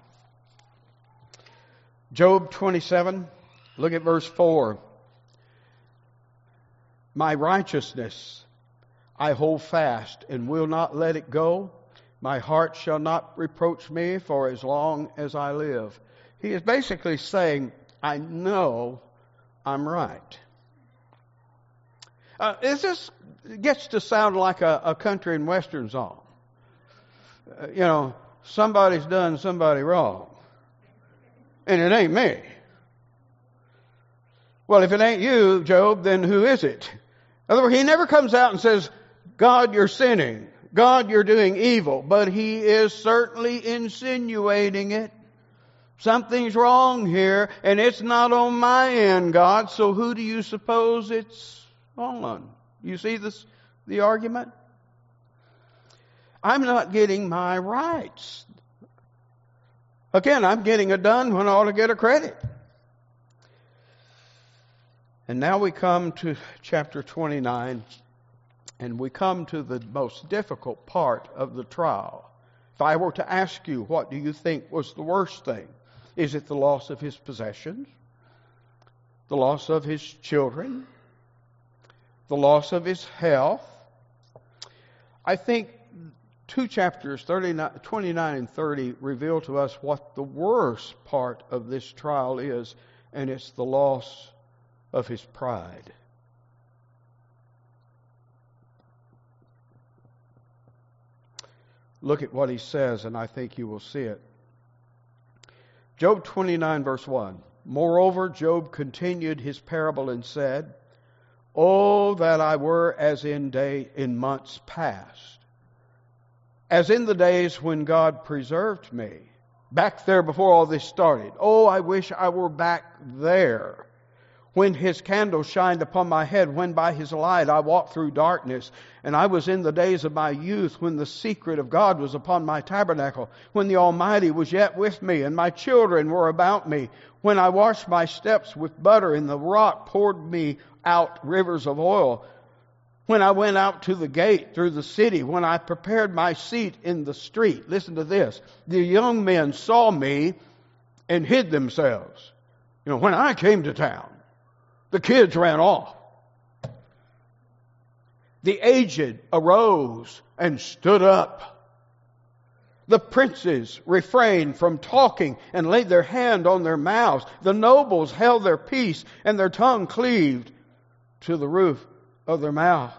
Job twenty-seven, look at verse four. My righteousness I hold fast and will not let it go. My heart shall not reproach me for as long as I live. He is basically saying, I know I'm right. Uh, it just gets to sound like a, a country and western song. Uh, you know, somebody's done somebody wrong. And it ain't me. Well, if it ain't you, Job, then who is it? In other words, he never comes out and says, God, you're sinning. God, you're doing evil. But he is certainly insinuating it. Something's wrong here, and it's not on my end, God. So who do you suppose it's on? You see this, the argument? I'm not getting my rights. Again, I'm getting it done when I ought to get a credit. And now we come to chapter twenty-nine, and we come to the most difficult part of the trial. If I were to ask you, what do you think was the worst thing? Is it the loss of his possessions? The loss of his children? The loss of his health? I think two chapters, twenty-nine and thirty, reveal to us what the worst part of this trial is, and it's the loss of his pride. Look at what he says, and I think you will see it. Job twenty-nine, verse one. Moreover, Job continued his parable and said, "Oh, that I were as in day in months past, as in the days when God preserved me." Back there before all this started. Oh, I wish I were back there. When his candle shined upon my head, when by his light I walked through darkness, and I was in the days of my youth, when the secret of God was upon my tabernacle, when the Almighty was yet with me, and my children were about me, when I washed my steps with butter, and the rock poured me out rivers of oil, when I went out to the gate through the city, when I prepared my seat in the street. Listen to this. The young men saw me and hid themselves. You know, when I came to town, the kids ran off. The aged arose and stood up. The princes refrained from talking and laid their hand on their mouths. The nobles held their peace, and their tongue cleaved to the roof of their mouth.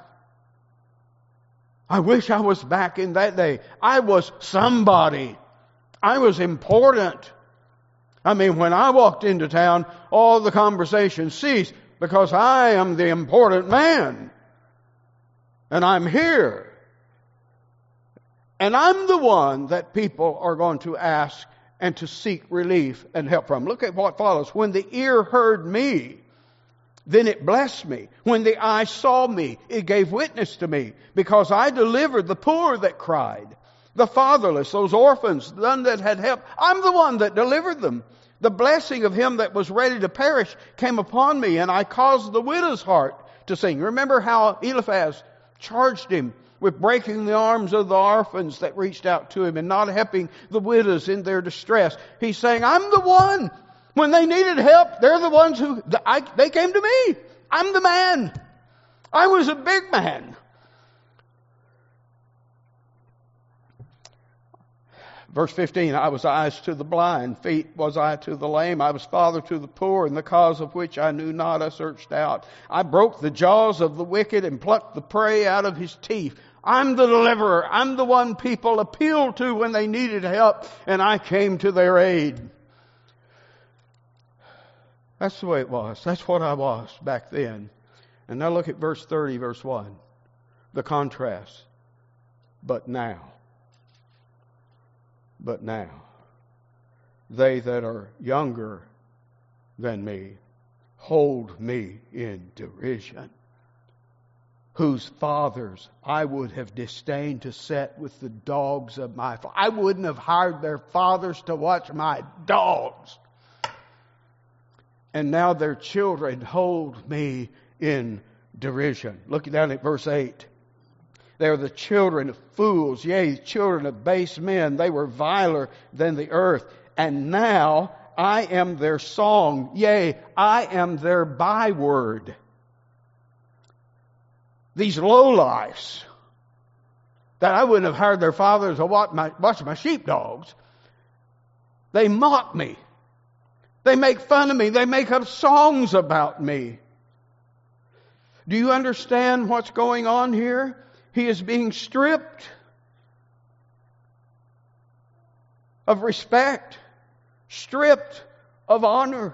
I wish I was back in that day. I was somebody. I was important. I mean, when I walked into town, all the conversation ceased because I am the important man. And I'm here. And I'm the one that people are going to ask and to seek relief and help from. Look at what follows. When the ear heard me, then it blessed me. When the eye saw me, it gave witness to me, because I delivered the poor that cried, the fatherless, those orphans, none that had help. I'm the one that delivered them. The blessing of him that was ready to perish came upon me, and I caused the widow's heart to sing. Remember how Eliphaz charged him with breaking the arms of the orphans that reached out to him and not helping the widows in their distress. He's saying, I'm the one. When they needed help, they're the ones who, I, they came to me. I'm the man. I was a big man. Verse fifteen, I was eyes to the blind, feet was I to the lame. I was father to the poor, and the cause of which I knew not I searched out. I broke the jaws of the wicked and plucked the prey out of his teeth. I'm the deliverer. I'm the one people appealed to when they needed help, and I came to their aid. That's the way it was. That's what I was back then. And now look at verse thirty, verse one. The contrast. But now. But now, they that are younger than me hold me in derision, whose fathers I would have disdained to set with the dogs of my fathers. I wouldn't have hired their fathers to watch my dogs. And now their children hold me in derision. Look down at verse eight. They are the children of fools, yea, children of base men. They were viler than the earth. And now I am their song, yea, I am their byword. These lowlifes that I wouldn't have hired their fathers to watch my, watch my sheepdogs, they mock me. They make fun of me. They make up songs about me. Do you understand what's going on here? He is being stripped of respect, stripped of honor.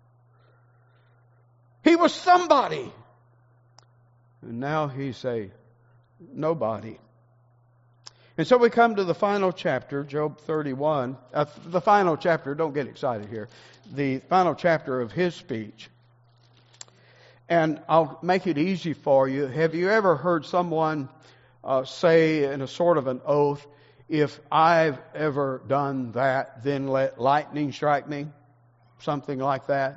He was somebody. And now he's a nobody. And so we come to the final chapter, Job thirty-one. Uh, the final chapter, don't get excited here. The final chapter of his speech. And I'll make it easy for you. Have you ever heard someone uh, say in a sort of an oath, if I've ever done that, then let lightning strike me? Something like that.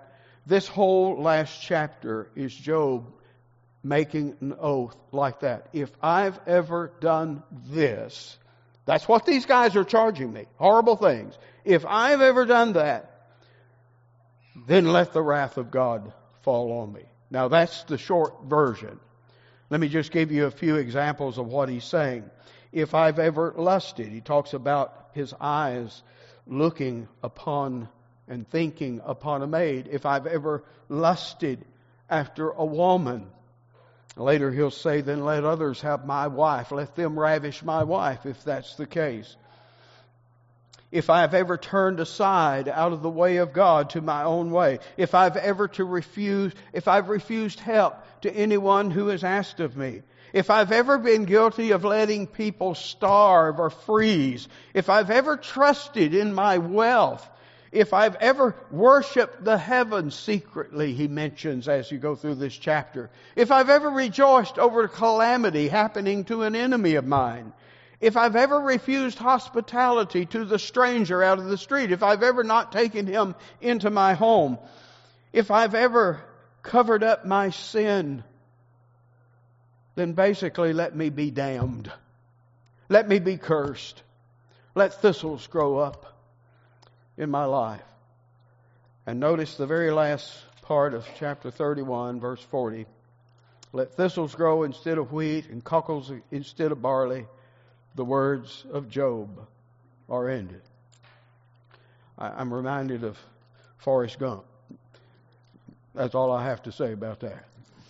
This whole last chapter is Job making an oath like that. If I've ever done this, that's what these guys are charging me. Horrible things. If I've ever done that, then let the wrath of God fall on me. Now that's the short version. Let me just give you a few examples of what he's saying. If I've ever lusted, he talks about his eyes looking upon and thinking upon a maid. If I've ever lusted after a woman. Later he'll say, then let others have my wife. Let them ravish my wife, if that's the case. If I've ever turned aside out of the way of God to my own way. If I've ever to refuse, if I've refused help to anyone who has asked of me. If I've ever been guilty of letting people starve or freeze. If I've ever trusted in my wealth. If I've ever worshipped the heavens secretly, he mentions as you go through this chapter. If I've ever rejoiced over a calamity happening to an enemy of mine. If I've ever refused hospitality to the stranger out of the street. If I've ever not taken him into my home. If I've ever covered up my sin, then basically let me be damned. Let me be cursed. Let thistles grow up in my life. And notice the very last part of chapter thirty-one, verse forty. Let thistles grow instead of wheat and cockles instead of barley. The words of Job are ended. I'm reminded of Forrest Gump. That's all I have to say about that.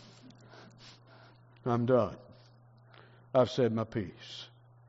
I'm done. I've said my piece.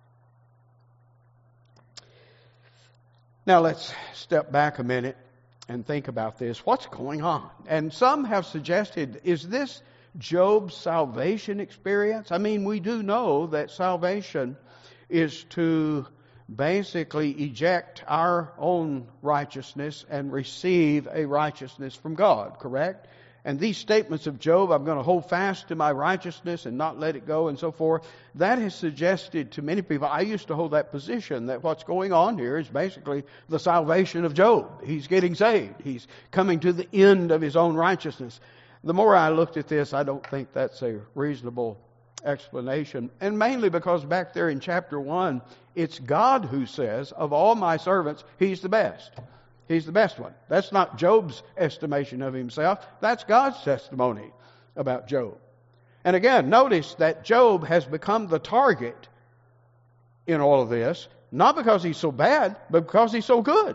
Now let's step back a minute and think about this. What's going on? And some have suggested, is this Job's salvation experience? I mean, we do know that salvation is to basically eject our own righteousness and receive a righteousness from God, correct? And these statements of Job, I'm going to hold fast to my righteousness and not let it go and so forth, that has suggested to many people, I used to hold that position, that what's going on here is basically the salvation of Job. He's getting saved. He's coming to the end of his own righteousness. The more I looked at this, I don't think that's a reasonable explanation. And mainly because back there in chapter one, it's God who says, of all my servants, he's the best. He's the best one. That's not Job's estimation of himself. That's God's testimony about Job. And again, notice that Job has become the target in all of this, not because he's so bad, but because he's so good.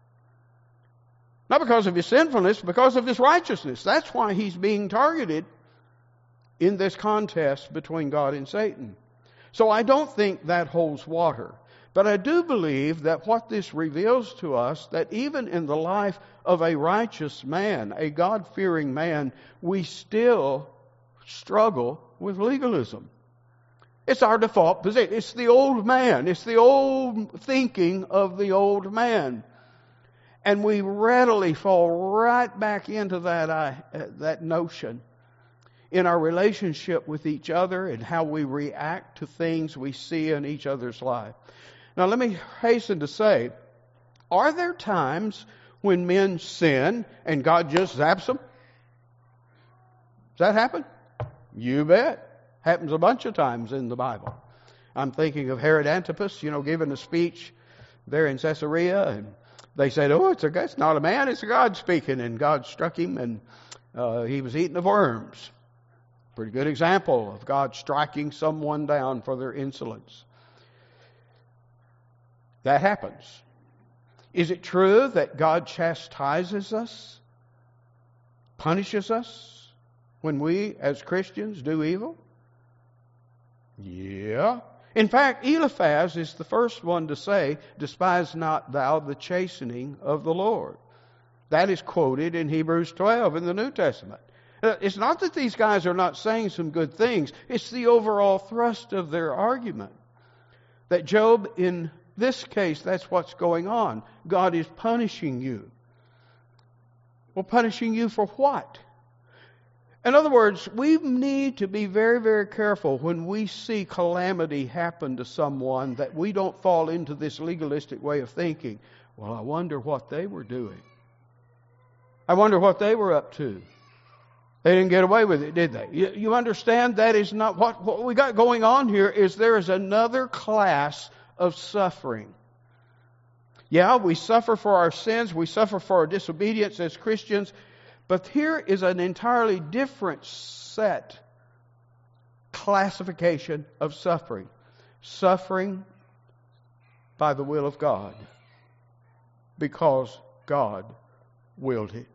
Not because of his sinfulness, because of his righteousness. That's why he's being targeted in this contest between God and Satan. So I don't think that holds water. But I do believe that what this reveals to us, that even in the life of a righteous man, a God-fearing man, we still struggle with legalism. It's our default position. It's the old man. It's the old thinking of the old man. And we readily fall right back into that, uh, that notion in our relationship with each other and how we react to things we see in each other's life. Now let me hasten to say, are there times when men sin and God just zaps them? Does that happen? You bet. Happens a bunch of times in the Bible. I'm thinking of Herod Antipas, you know, giving a speech there in Caesarea, and they said, oh, it's, a, it's not a man, it's a God speaking, and God struck him, and uh, he was eaten of worms. Pretty good example of God striking someone down for their insolence. That happens. Is it true that God chastises us, punishes us, when we as Christians do evil? Yeah. In fact, Eliphaz is the first one to say, despise not thou the chastening of the Lord. That is quoted in Hebrews twelve in the New Testament. It's not that these guys are not saying some good things. It's the overall thrust of their argument. That Job, in this case, that's what's going on. God is punishing you. Well, punishing you for what? In other words, we need to be very, very careful when we see calamity happen to someone that we don't fall into this legalistic way of thinking. Well, I wonder what they were doing. I wonder what they were up to. They didn't get away with it, did they? You, you understand that is not what, what we got going on here is there is another class of suffering. Yeah, we suffer for our sins. We suffer for our disobedience as Christians. But here is an entirely different set, classification of suffering. Suffering by the will of God. Because God willed it.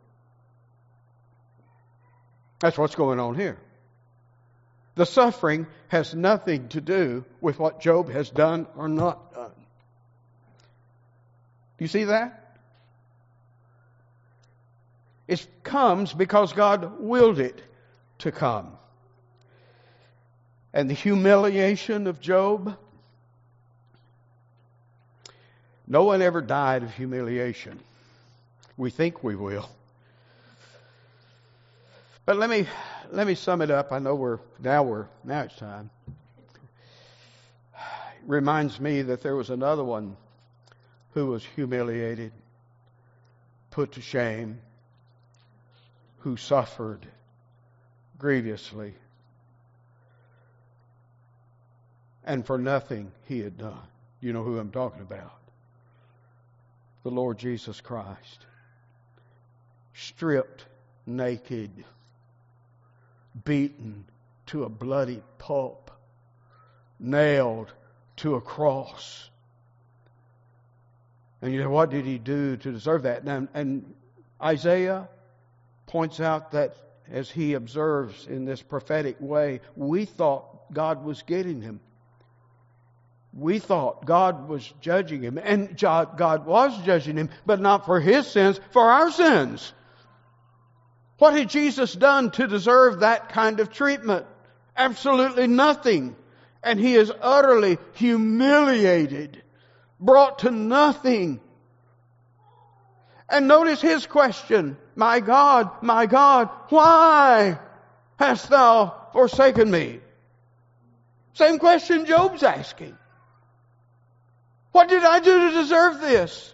That's what's going on here. The suffering has nothing to do with what Job has done or not done. Do you see that? It comes because God willed it to come. And the humiliation of Job, no one ever died of humiliation. We think we will. But let me let me sum it up. I know we're now we're now it's time. It reminds me that there was another one who was humiliated, put to shame, who suffered grievously, and for nothing he had done. You know who I'm talking about. The Lord Jesus Christ. Stripped naked, beaten to a bloody pulp, nailed to a cross. And you know, what did he do to deserve that? And, and Isaiah points out that as he observes in this prophetic way, we thought God was getting him. We thought God was judging him. And God was judging him, but not for his sins, for our sins. What had Jesus done to deserve that kind of treatment? Absolutely nothing. And he is utterly humiliated, brought to nothing. And notice his question, my God, my God, why hast thou forsaken me? Same question Job's asking. What did I do to deserve this?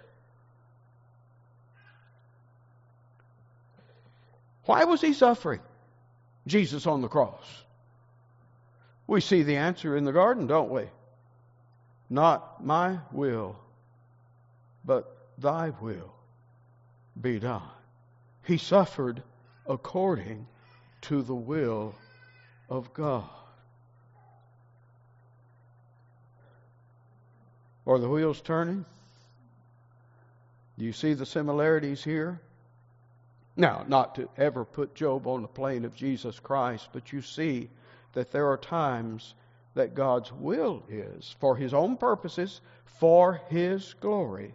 Why was he suffering? Jesus on the cross. We see the answer in the garden, don't we? Not my will, but thy will be done. He suffered according to the will of God. Are the wheels turning? Do you see the similarities here? Now, not to ever put Job on the plane of Jesus Christ, but you see that there are times that God's will is, for His own purposes, for His glory,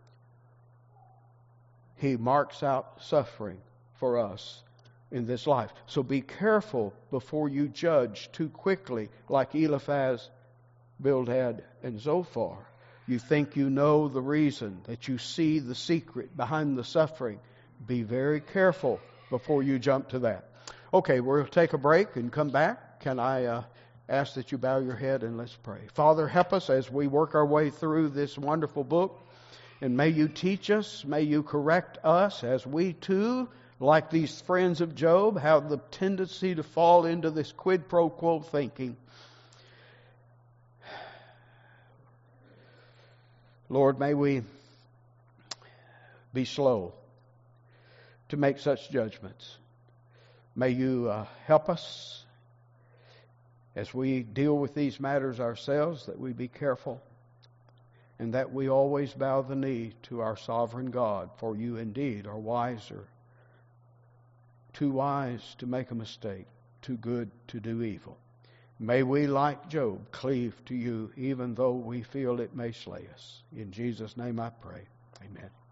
He marks out suffering for us in this life. So be careful before you judge too quickly, like Eliphaz, Bildad, and Zophar. You think you know the reason, that you see the secret behind the suffering. Be very careful before you jump to that. Okay, we'll take a break and come back. Can I uh, ask that you bow your head and let's pray. Father, help us as we work our way through this wonderful book. And may you teach us, may you correct us as we too, like these friends of Job, have the tendency to fall into this quid pro quo thinking. Lord, may we be slow to make such judgments. May you uh, help us as we deal with these matters ourselves, that we be careful and that we always bow the knee to our sovereign God, for you indeed are wiser, too wise to make a mistake, too good to do evil. May we, like Job, cleave to you even though we feel it may slay us. In Jesus' name I pray. Amen.